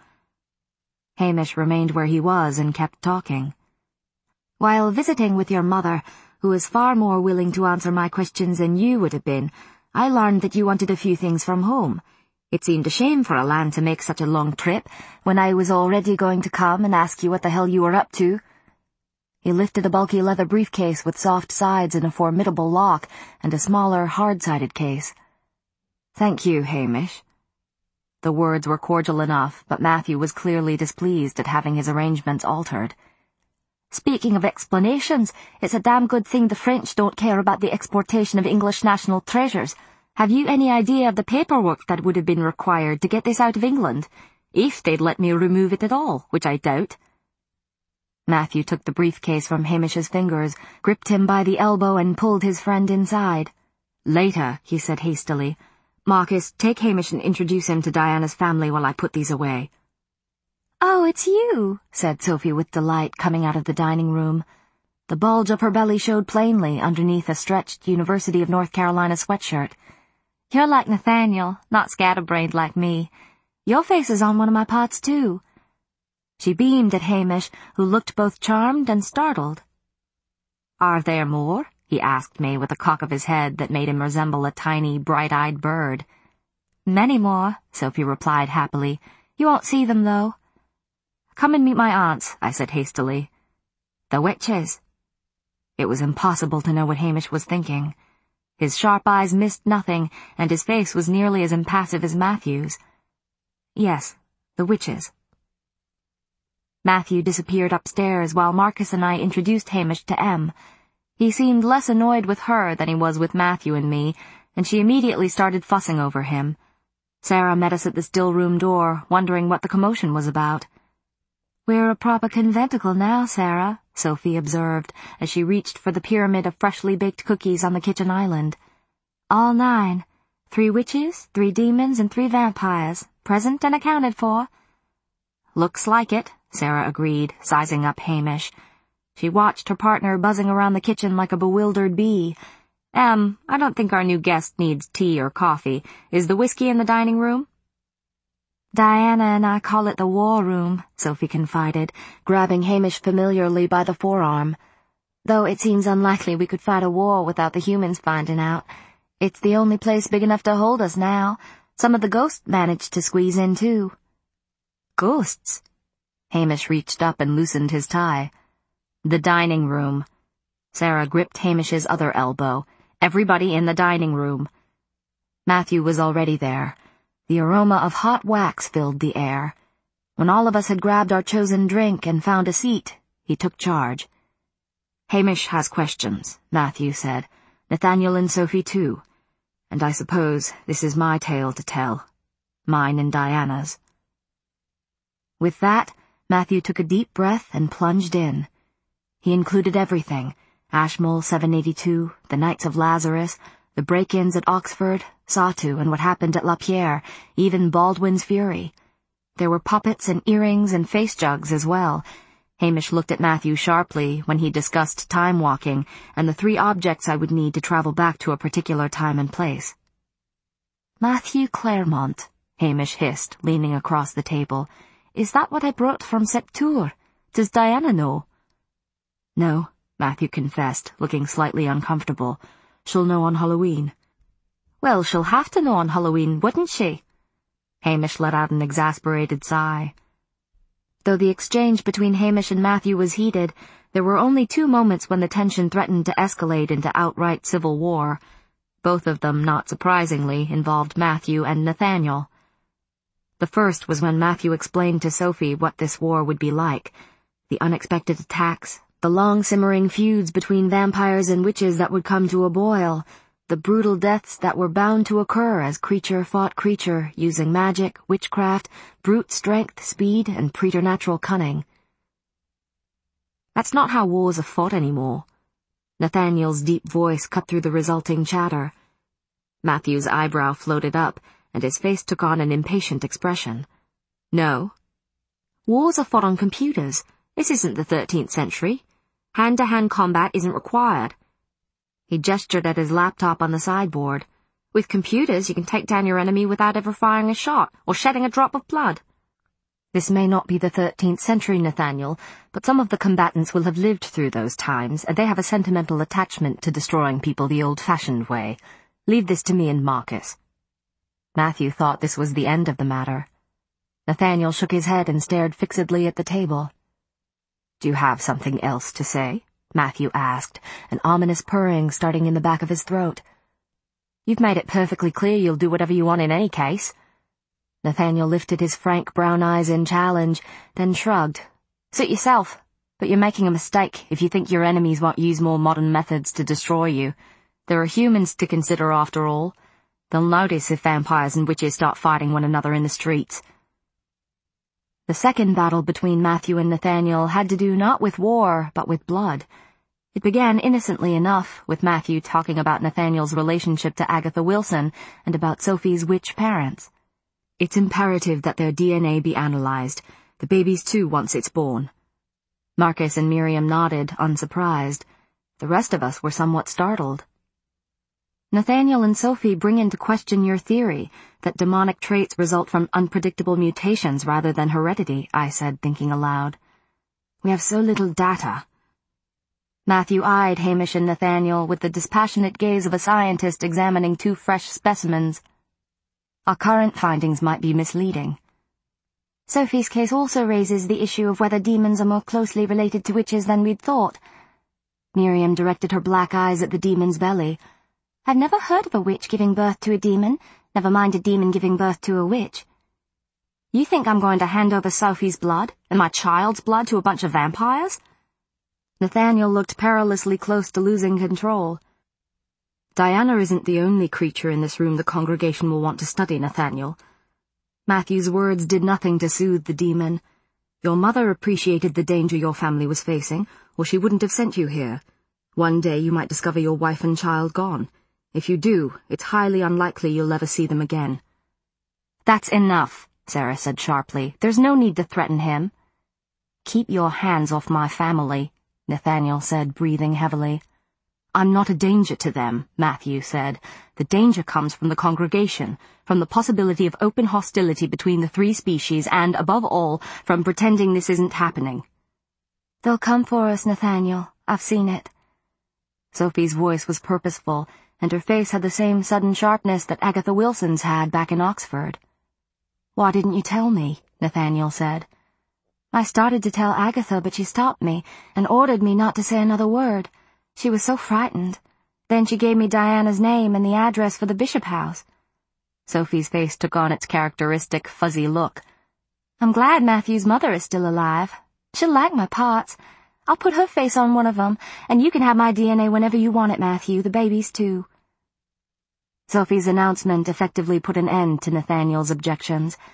Hamish remained where he was and kept talking. "While visiting with your mother, who is far more willing to answer my questions than you would have been, I learned that you wanted a few things from home. It seemed a shame for a land to make such a long trip, when I was already going to come and ask you what the hell you were up to." He lifted a bulky leather briefcase with soft sides and a formidable lock, and a smaller, hard-sided case. "Thank you, Hamish." The words were cordial enough, but Matthew was clearly displeased at having his arrangements altered. "Speaking of explanations, it's a damn good thing the French don't care about the exportation of English national treasures. Have you any idea of the paperwork that would have been required to get this out of England? If they'd let me remove it at all, which I doubt." Matthew took the briefcase from Hamish's fingers, gripped him by the elbow, and pulled his friend inside. "Later," he said hastily. "Marcus, take Hamish and introduce him to Diana's family while I put these away." "Oh, it's you," said Sophie with delight, coming out of the dining room. The bulge of her belly showed plainly underneath a stretched University of North Carolina sweatshirt. "You're like Nathaniel, not scatterbrained like me. Your face is on one of my pots, too." She beamed at Hamish, who looked both charmed and startled. "Are there more?" he asked me with a cock of his head that made him resemble a tiny, bright-eyed bird. "Many more," Sophie replied happily. "You won't see them, though." "Come and meet my aunts," I said hastily. "The witches." It was impossible to know what Hamish was thinking. His sharp eyes missed nothing, and his face was nearly as impassive as Matthew's. "Yes, the witches." Matthew disappeared upstairs while Marcus and I introduced Hamish to Em. He seemed less annoyed with her than he was with Matthew and me, and she immediately started fussing over him. Sarah met us at the still-room door, wondering what the commotion was about. "We're a proper conventicle now, Sarah," Sophie observed, as she reached for the pyramid of freshly baked cookies on the kitchen island. "All 9. 3 witches, 3 demons, and 3 vampires, present and accounted for." "Looks like it," Sarah agreed, sizing up Hamish. She watched her partner buzzing around the kitchen like a bewildered bee. I don't think our new guest needs tea or coffee. Is the whiskey in the dining room?" "Diana and I call it the war room," Sophie confided, grabbing Hamish familiarly by the forearm. "Though it seems unlikely we could fight a war without the humans finding out. It's the only place big enough to hold us now. Some of the ghosts managed to squeeze in, too." "Ghosts?" Hamish reached up and loosened his tie. "The dining room." Sarah gripped Hamish's other elbow. "Everybody in the dining room." Matthew was already there. The aroma of hot wax filled the air. When all of us had grabbed our chosen drink and found a seat, he took charge. "Hamish has questions," Matthew said. "Nathaniel and Sophie, too. And I suppose this is my tale to tell. Mine and Diana's." With that, Matthew took a deep breath and plunged in. He included everything: Ashmole 782, the Knights of Lazarus, the break-ins at Oxford, Satu and what happened at La Pierre, even Baldwin's Fury. There were puppets and earrings and face jugs as well. Hamish looked at Matthew sharply when he discussed time-walking and the 3 objects I would need to travel back to a particular time and place. "Matthew Claremont," Hamish hissed, leaning across the table. "Is that what I brought from Septour? Does Diana know?" "No," Matthew confessed, looking slightly uncomfortable. "She'll know on Halloween." "Well, she'll have to know on Halloween, wouldn't she?" Hamish let out an exasperated sigh. Though the exchange between Hamish and Matthew was heated, there were only 2 moments when the tension threatened to escalate into outright civil war. Both of them, not surprisingly, involved Matthew and Nathaniel. The first was when Matthew explained to Sophie what this war would be like: the unexpected attacks, the long-simmering feuds between vampires and witches that would come to a boil, the brutal deaths that were bound to occur as creature fought creature, using magic, witchcraft, brute strength, speed, and preternatural cunning. "That's not how wars are fought anymore." Nathaniel's deep voice cut through the resulting chatter. Matthew's eyebrow floated up, and his face took on an impatient expression. "No. Wars are fought on computers. This isn't the 13th century. Hand-to-hand combat isn't required." He gestured at his laptop on the sideboard. "With computers, you can take down your enemy without ever firing a shot or shedding a drop of blood." "This may not be the 13th century, Nathaniel, but some of the combatants will have lived through those times, and they have a sentimental attachment to destroying people the old-fashioned way. Leave this to me and Marcus." Matthew thought this was the end of the matter. Nathaniel shook his head and stared fixedly at the table. "Do you have something else to say?" Matthew asked, an ominous purring starting in the back of his throat. "You've made it perfectly clear you'll do whatever you want in any case." Nathaniel lifted his frank brown eyes in challenge, then shrugged. "Suit yourself, but you're making a mistake if you think your enemies won't use more modern methods to destroy you. There are humans to consider after all. They'll notice if vampires and witches start fighting one another in the streets." The second battle between Matthew and Nathaniel had to do not with war, but with blood. It began innocently enough, with Matthew talking about Nathaniel's relationship to Agatha Wilson and about Sophie's witch parents. "It's imperative that their DNA be analyzed, the baby's too once it's born." Marcus and Miriam nodded, unsurprised. The rest of us were somewhat startled. "Nathaniel and Sophie bring into question your theory that demonic traits result from unpredictable mutations rather than heredity," I said, thinking aloud. "We have so little data." Matthew eyed Hamish and Nathaniel with the dispassionate gaze of a scientist examining 2 fresh specimens. "Our current findings might be misleading." "Sophie's case also raises the issue of whether demons are more closely related to witches than we'd thought." Miriam directed her black eyes at the demon's belly. "I've never heard of a witch giving birth to a demon, never mind a demon giving birth to a witch." "You think I'm going to hand over Sophie's blood and my child's blood to a bunch of vampires?" Nathaniel looked perilously close to losing control. "Diana isn't the only creature in this room the congregation will want to study, Nathaniel." Matthew's words did nothing to soothe the demon. "Your mother appreciated the danger your family was facing, or she wouldn't have sent you here. One day you might discover your wife and child gone. If you do, it's highly unlikely you'll ever see them again." "That's enough," Sarah said sharply. "There's no need to threaten him." "Keep your hands off my family," Nathaniel said, breathing heavily. "I'm not a danger to them," Matthew said. "The danger comes from the congregation, from the possibility of open hostility between the 3 species, and, above all, from pretending this isn't happening." "They'll come for us, Nathaniel. I've seen it." Sophie's voice was purposeful, and her face had the same sudden sharpness that Agatha Wilson's had back in Oxford. "Why didn't you tell me?" Nathaniel said. "I started to tell Agatha, but she stopped me and ordered me not to say another word. She was so frightened. Then she gave me Diana's name and the address for the Bishop House." Sophie's face took on its characteristic fuzzy look. "I'm glad Matthew's mother is still alive. She'll like my parts. I'll put her face on one of them, and you can have my DNA whenever you want it, Matthew, the baby's too." Sophie's announcement effectively put an end to Nathaniel's objections.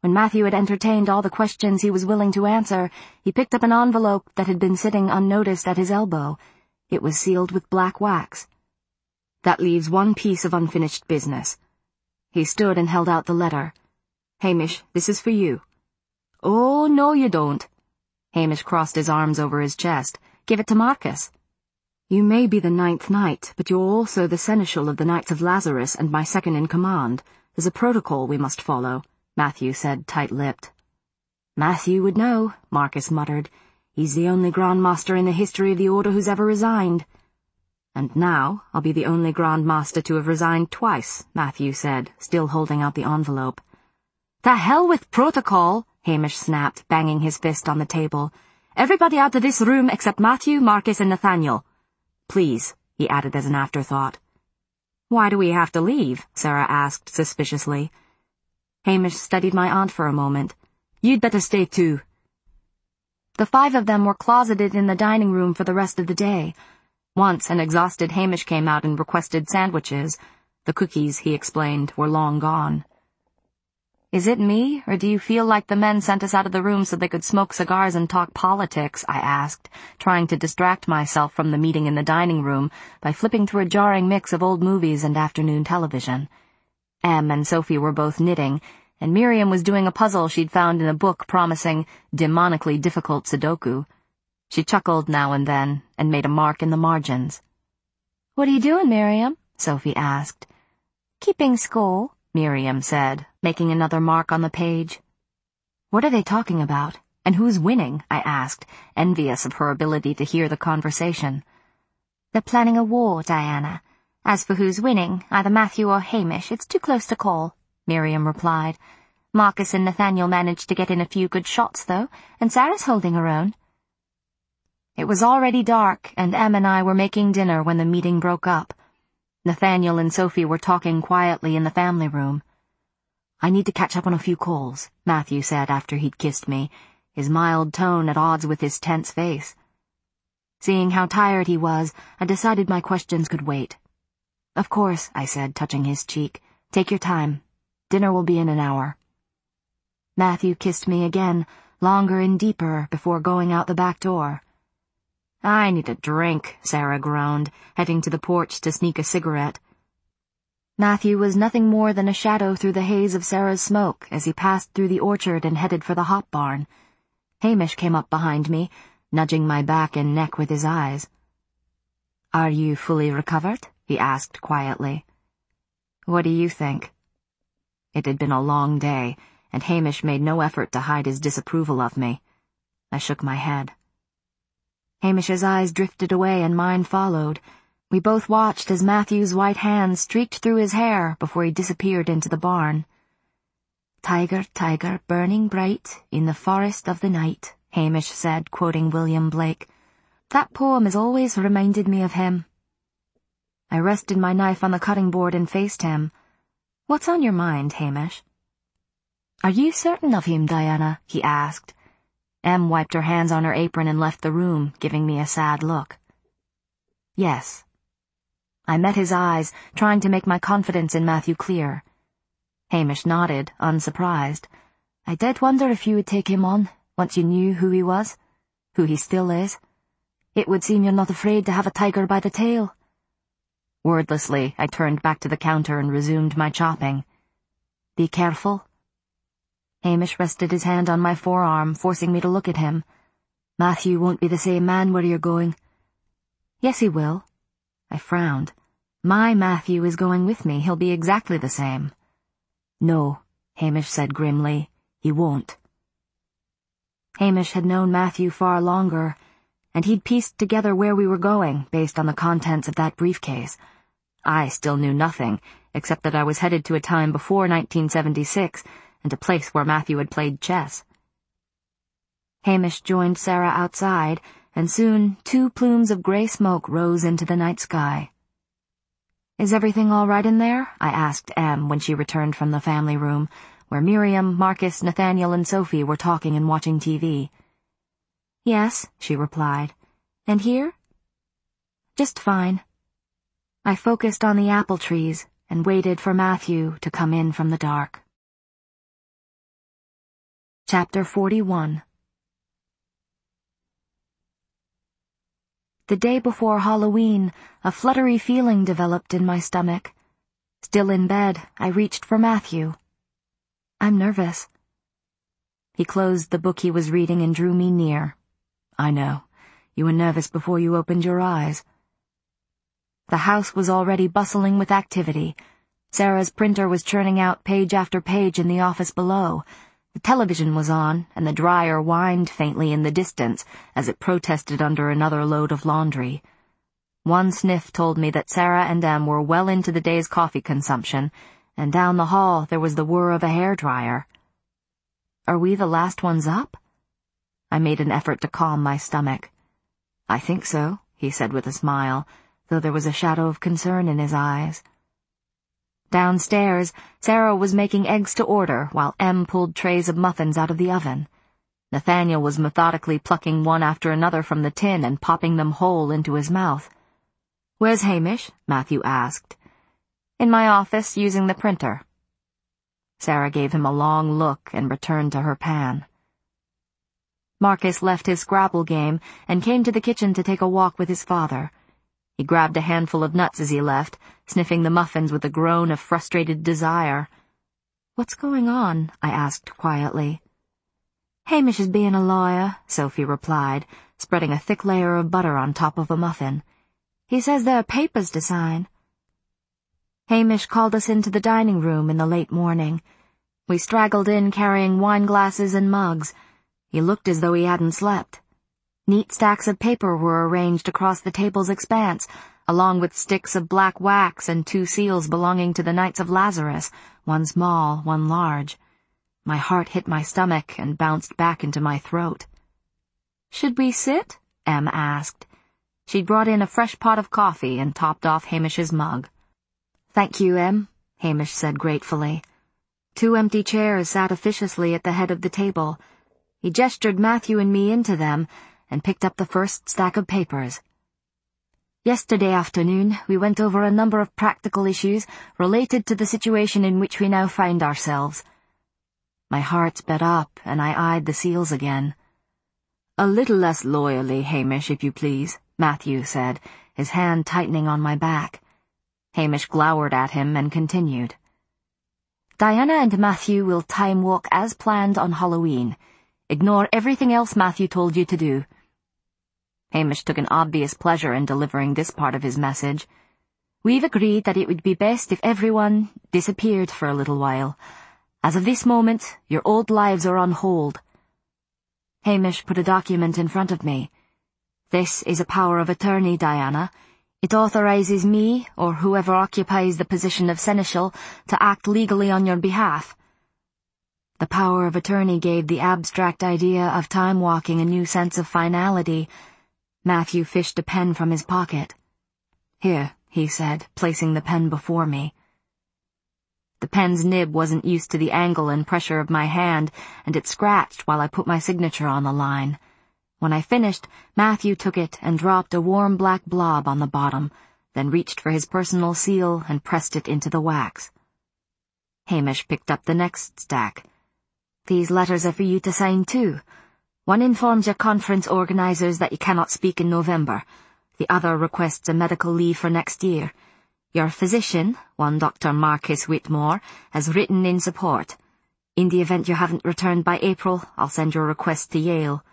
When Matthew had entertained all the questions he was willing to answer, he picked up an envelope that had been sitting unnoticed at his elbow. It was sealed with black wax.
That leaves one piece of unfinished business. He stood and held out the letter. Hamish, this is for you.
Oh, no you don't.
Hamish crossed his arms over his chest. Give it to Marcus. You may be the 9th knight, but you're also the seneschal of the Knights of Lazarus and my second in command. There's a protocol we must follow, Matthew said, tight-lipped.
Matthew would know, Marcus muttered. He's the only Grand Master in the history of the Order who's ever resigned.
And now I'll be the only Grand Master to have resigned twice, Matthew said, still holding out the envelope.
To hell with protocol, Hamish snapped, banging his fist on the table. Everybody out of this room except Matthew, Marcus, and Nathaniel.
Please, he added as an afterthought. Why do we have to leave? Sarah asked suspiciously.
Hamish studied my aunt for a moment.
You'd better stay too.
The 5 of them were closeted in the dining room for the rest of the day. Once an exhausted Hamish came out and requested sandwiches. The cookies, he explained, were long gone. Is it me, or do you feel like the men sent us out of the room so they could smoke cigars and talk politics? I asked, trying to distract myself from the meeting in the dining room by flipping through a jarring mix of old movies and afternoon television. Em and Sophie were both knitting, and Miriam was doing a puzzle she'd found in a book promising demonically difficult Sudoku. She chuckled now and then and made a mark in the margins.
What are you doing, Miriam?
Sophie asked.
Keeping score, Miriam said, making another mark on the page.
What are they talking about? And who's winning? I asked, envious of her ability to hear the conversation.
They're planning a war, Diana. As for who's winning, either Matthew or Hamish, it's too close to call, Miriam replied. Marcus and Nathaniel managed to get in a few good shots, though, and Sarah's holding her own.
It was already dark, and Em and I were making dinner when the meeting broke up. Nathaniel and Sophie were talking quietly in the family room.
I need to catch up on a few calls, Matthew said after he'd kissed me, his mild tone at odds with his tense face. Seeing how tired he was, I decided my questions could wait.
Of course, I said, touching his cheek. Take your time. Dinner will be in an hour. Matthew kissed me again, longer and deeper, before going out the back door.
I need a drink, Sarah groaned, heading to the porch to sneak a cigarette.
Matthew was nothing more than a shadow through the haze of Sarah's smoke as he passed through the orchard and headed for the hop barn. Hamish came up behind me, nudging my back and neck with his eyes.
Are you fully recovered? He asked quietly.
What do you think?
It had been a long day, and Hamish made no effort to hide his disapproval of me. I shook my head.
Hamish's eyes drifted away and mine followed. We both watched as Matthew's white hand streaked through his hair before he disappeared into the barn.
Tiger, tiger, burning bright in the forest of the night, Hamish said, quoting William Blake.
That poem has always reminded me of him. I rested my knife on the cutting board and faced him. What's on your mind, Hamish?
Are you certain of him, Diana? He asked.
Em wiped her hands on her apron and left the room, giving me a sad look.
Yes.
I met his eyes, trying to make my confidence in Matthew clear. Hamish nodded, unsurprised. I did wonder if you would take him on, once you knew who he was, who he still is. It would seem you're not afraid to have a tiger by the tail. Wordlessly, I turned back to the counter and resumed my chopping. Be careful. Hamish rested his hand on my forearm, forcing me to look at him. Matthew won't be the same man where you're going.
Yes, he will.
I frowned. My Matthew is going with me. He'll be exactly the same.
No, Hamish said grimly. He won't.
Hamish had known Matthew far longer, and he'd pieced together where we were going based on the contents of that briefcase. I still knew nothing, except that I was headed to a time before 1976, and a place where Matthew had played chess. Hamish joined Sarah outside, and soon 2 plumes of grey smoke rose into the night sky. Is everything all right in there? I asked Em when she returned from the family room, where Miriam, Marcus, Nathaniel, and Sophie were talking and watching TV.
Yes, she replied.
And here?
Just fine.
I focused on the apple trees and waited for Matthew to come in from the dark. Chapter 41. The day before Halloween, a fluttery feeling developed in my stomach. Still in bed, I reached for Matthew. "I'm nervous." He closed the book he was reading and drew me near. "I know. You were nervous before you opened your eyes." The house was already bustling with activity. Sarah's printer was churning out page after page in the office below. The television was on, and the dryer whined faintly in the distance as it protested under another load of laundry. One sniff told me that Sarah and Em were well into the day's coffee consumption, and down the hall there was the whir of a hairdryer. "Are we the last ones up?" I made an effort to calm my stomach. "I think so," he said with a smile, though there was a shadow of concern in his eyes. Downstairs, Sarah was making eggs to order while Em pulled trays of muffins out of the oven. Nathaniel was methodically plucking one after another from the tin and popping them whole into his mouth. "Where's Hamish?" Matthew asked. "In my office, using the printer." Sarah gave him a long look and returned to her pan. Marcus left his Scrabble game and came to the kitchen to take a walk with his father. He grabbed a handful of nuts as he left, sniffing the muffins with a groan of frustrated desire. "What's going on?" I asked quietly. "Hamish is being a liar," Sophie replied, spreading a thick layer of butter on top of a muffin. "He says there are papers to sign." Hamish called us into the dining room in the late morning. We straggled in carrying wine glasses and mugs. He looked as though he hadn't slept. Neat stacks of paper were arranged across the table's expanse, along with sticks of black wax and 2 seals belonging to the Knights of Lazarus, one small, one large. My heart hit my stomach and bounced back into my throat. "Should we sit?" Em asked. She'd brought in a fresh pot of coffee and topped off Hamish's mug. "Thank you, Em," Hamish said gratefully. 2 empty chairs sat officiously at the head of the table. He gestured Matthew and me into them and picked up the first stack of papers. "Yesterday afternoon, we went over a number of practical issues related to the situation in which we now find ourselves." My heart sped up, and I eyed the seals again. "A little less loyally, Hamish, if you please," Matthew said, his hand tightening on my back. Hamish glowered at him and continued. "Diana and Matthew will time walk as planned on Halloween. Ignore everything else Matthew told you to do." Hamish took an obvious pleasure in delivering this part of his message. "We've agreed that it would be best if everyone disappeared for a little while. As of this moment, your old lives are on hold." Hamish put a document in front of me. "This is a power of attorney, Diana. It authorizes me, or whoever occupies the position of seneschal, to act legally on your behalf." The power of attorney gave the abstract idea of time walking a new sense of finality. Matthew fished a pen from his pocket. "Here," he said, placing the pen before me. The pen's nib wasn't used to the angle and pressure of my hand, and it scratched while I put my signature on the line. When I finished, Matthew took it and dropped a warm black blob on the bottom, then reached for his personal seal and pressed it into the wax. Hamish picked up the next stack. "These letters are for you to sign too. One informs your conference organizers that you cannot speak in November. The other requests a medical leave for next year. Your physician, one Dr. Marcus Whitmore, has written in support. In the event you haven't returned by April, I'll send your request to Yale."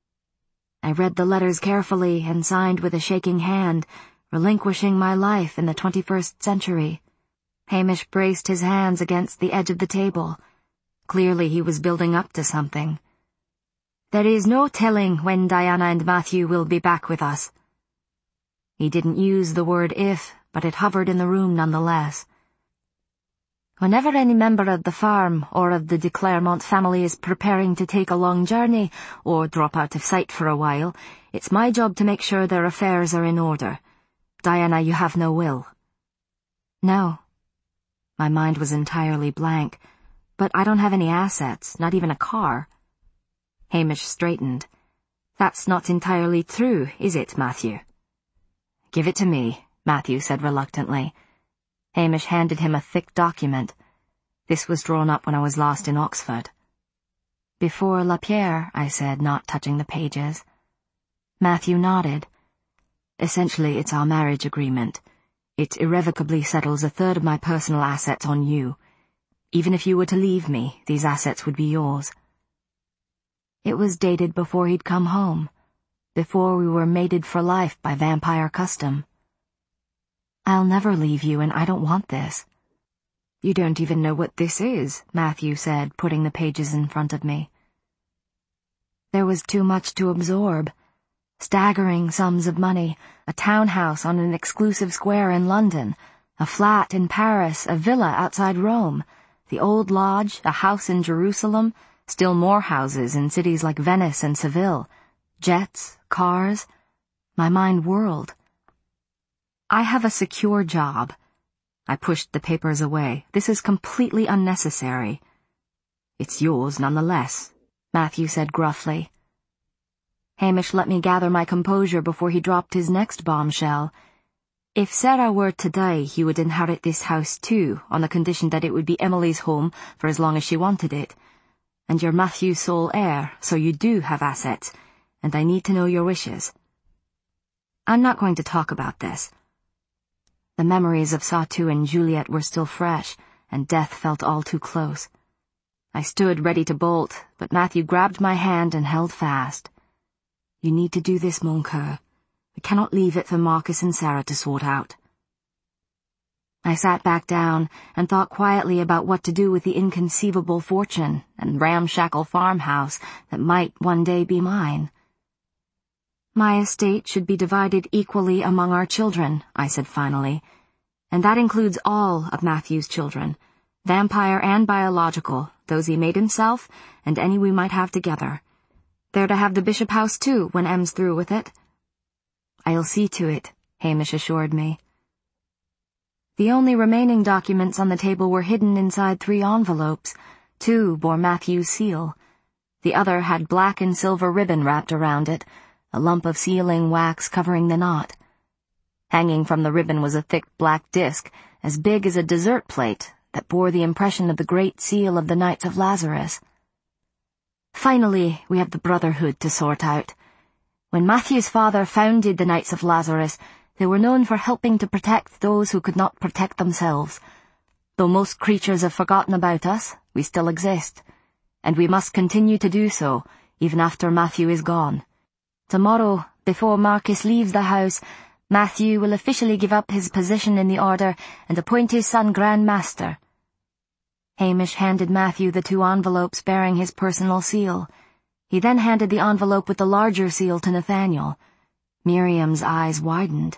I read the letters carefully and signed with a shaking hand, relinquishing my life in the 21st century. Hamish braced his hands against the edge of the table. Clearly he was building up to something. "There is no telling when Diana and Matthew will be back with us." He didn't use the word if, but it hovered in the room nonetheless. "Whenever any member of the farm or of the de Claremont family is preparing to take a long journey or drop out of sight for a while, it's my job to make sure their affairs are in order. Diana, you have no will." "No." My mind was entirely blank. "But I don't have any assets, not even a car." Hamish straightened. "That's not entirely true, is it, Matthew?" "Give it to me," Matthew said reluctantly. Hamish handed him a thick document. This was drawn up when I was last in Oxford. Before Lapierre, I said, not touching the pages. Matthew nodded. Essentially, it's our marriage agreement. It irrevocably settles a third of my personal assets on you. Even if you were to leave me, these assets would be yours. It was dated before he'd come home, before we were mated for life by vampire custom. I'll never leave you, and I don't want this. You don't even know what this is, Matthew said, putting the pages in front of me. There was too much to absorb. Staggering sums of money, a townhouse on an exclusive square in London, a flat in Paris, a villa outside Rome, the Old Lodge, a house in Jerusalem, still more houses in cities like Venice and Seville, jets, cars. My mind whirled. I have a secure job. I pushed the papers away. This is completely unnecessary. It's yours nonetheless, Matthew said gruffly. Hamish let me gather my composure before he dropped his next bombshell. If Sarah were to die, he would inherit this house too, on the condition that it would be Emily's home for as long as she wanted it. And you're Matthew's sole heir, so you do have assets, and I need to know your wishes. I'm not going to talk about this. The memories of Satu and Juliet were still fresh, and death felt all too close. I stood ready to bolt, but Matthew grabbed my hand and held fast. You need to do this, mon coeur. We cannot leave it for Marcus and Sarah to sort out. I sat back down and thought quietly about what to do with the inconceivable fortune and ramshackle farmhouse that might one day be mine. My estate should be divided equally among our children, I said finally, and that includes all of Matthew's children, vampire and biological, those he made himself, and any we might have together. They're to have the Bishop House too, when Em's through with it. I'll see to it, Hamish assured me. The only remaining documents on the table were hidden inside 3 envelopes. 2 bore Matthew's seal. The other had black and silver ribbon wrapped around it, a lump of sealing wax covering the knot. Hanging from the ribbon was a thick black disc, as big as a dessert plate, that bore the impression of the great seal of the Knights of Lazarus. Finally, we have the Brotherhood to sort out. When Matthew's father founded the Knights of Lazarus, they were known for helping to protect those who could not protect themselves. Though most creatures have forgotten about us, we still exist, and we must continue to do so, even after Matthew is gone. Tomorrow, before Marcus leaves the house, Matthew will officially give up his position in the order and appoint his son Grand Master. Hamish handed Matthew the 2 envelopes bearing his personal seal. He then handed the envelope with the larger seal to Nathaniel. Miriam's eyes widened.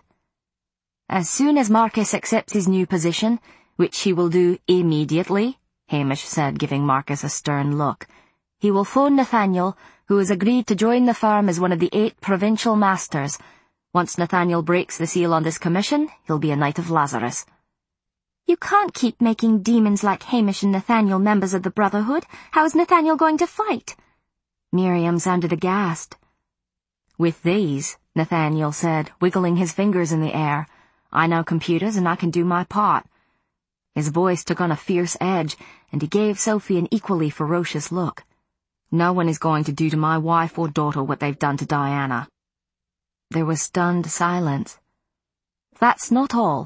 As soon as Marcus accepts his new position, which he will do immediately, Hamish said, giving Marcus a stern look, he will phone Nathaniel, who has agreed to join the firm as one of the 8 provincial masters. Once Nathaniel breaks the seal on this commission, he'll be a Knight of Lazarus. You can't keep making demons like Hamish and Nathaniel members of the Brotherhood. How is Nathaniel going to fight? Miriam sounded aghast. With these, Nathaniel said, wiggling his fingers in the air, I know computers and I can do my part. His voice took on a fierce edge, and he gave Sophie an equally ferocious look. No one is going to do to my wife or daughter what they've done to Diana. There was stunned silence. That's not all.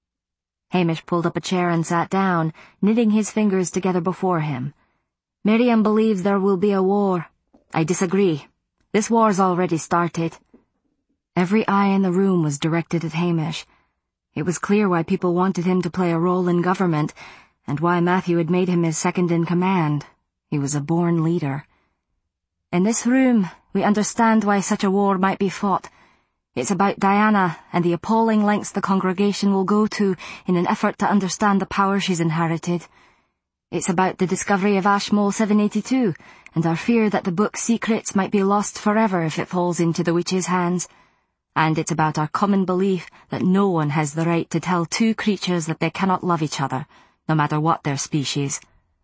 Hamish pulled up a chair and sat down, knitting his fingers together before him. Miriam believes there will be a war. I disagree. This war's already started. Every eye in the room was directed at Hamish. It was clear why people wanted him to play a role in government, and why Matthew had made him his second-in-command. He was a born leader. In this room, we understand why such a war might be fought. It's about Diana and the appalling lengths the congregation will go to in an effort to understand the power she's inherited. It's about the discovery of Ashmole 782, and our fear that the book's secrets might be lost forever if it falls into the witch's hands. And it's about our common belief that no one has the right to tell 2 creatures that they cannot love each other, no matter what their species.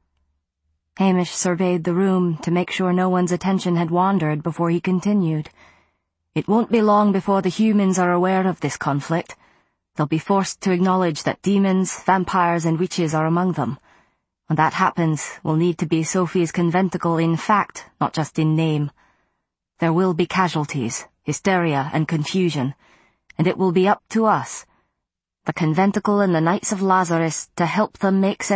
Hamish surveyed the room to make sure no one's attention had wandered before he continued. It won't be long before the humans are aware of this conflict. They'll be forced to acknowledge that demons, vampires, and witches are among them. When that happens, we'll need to be Sophie's conventicle in fact, not just in name. There will be casualties, hysteria and confusion, and it will be up to us, the conventicle and the Knights of Lazarus, to help them make sense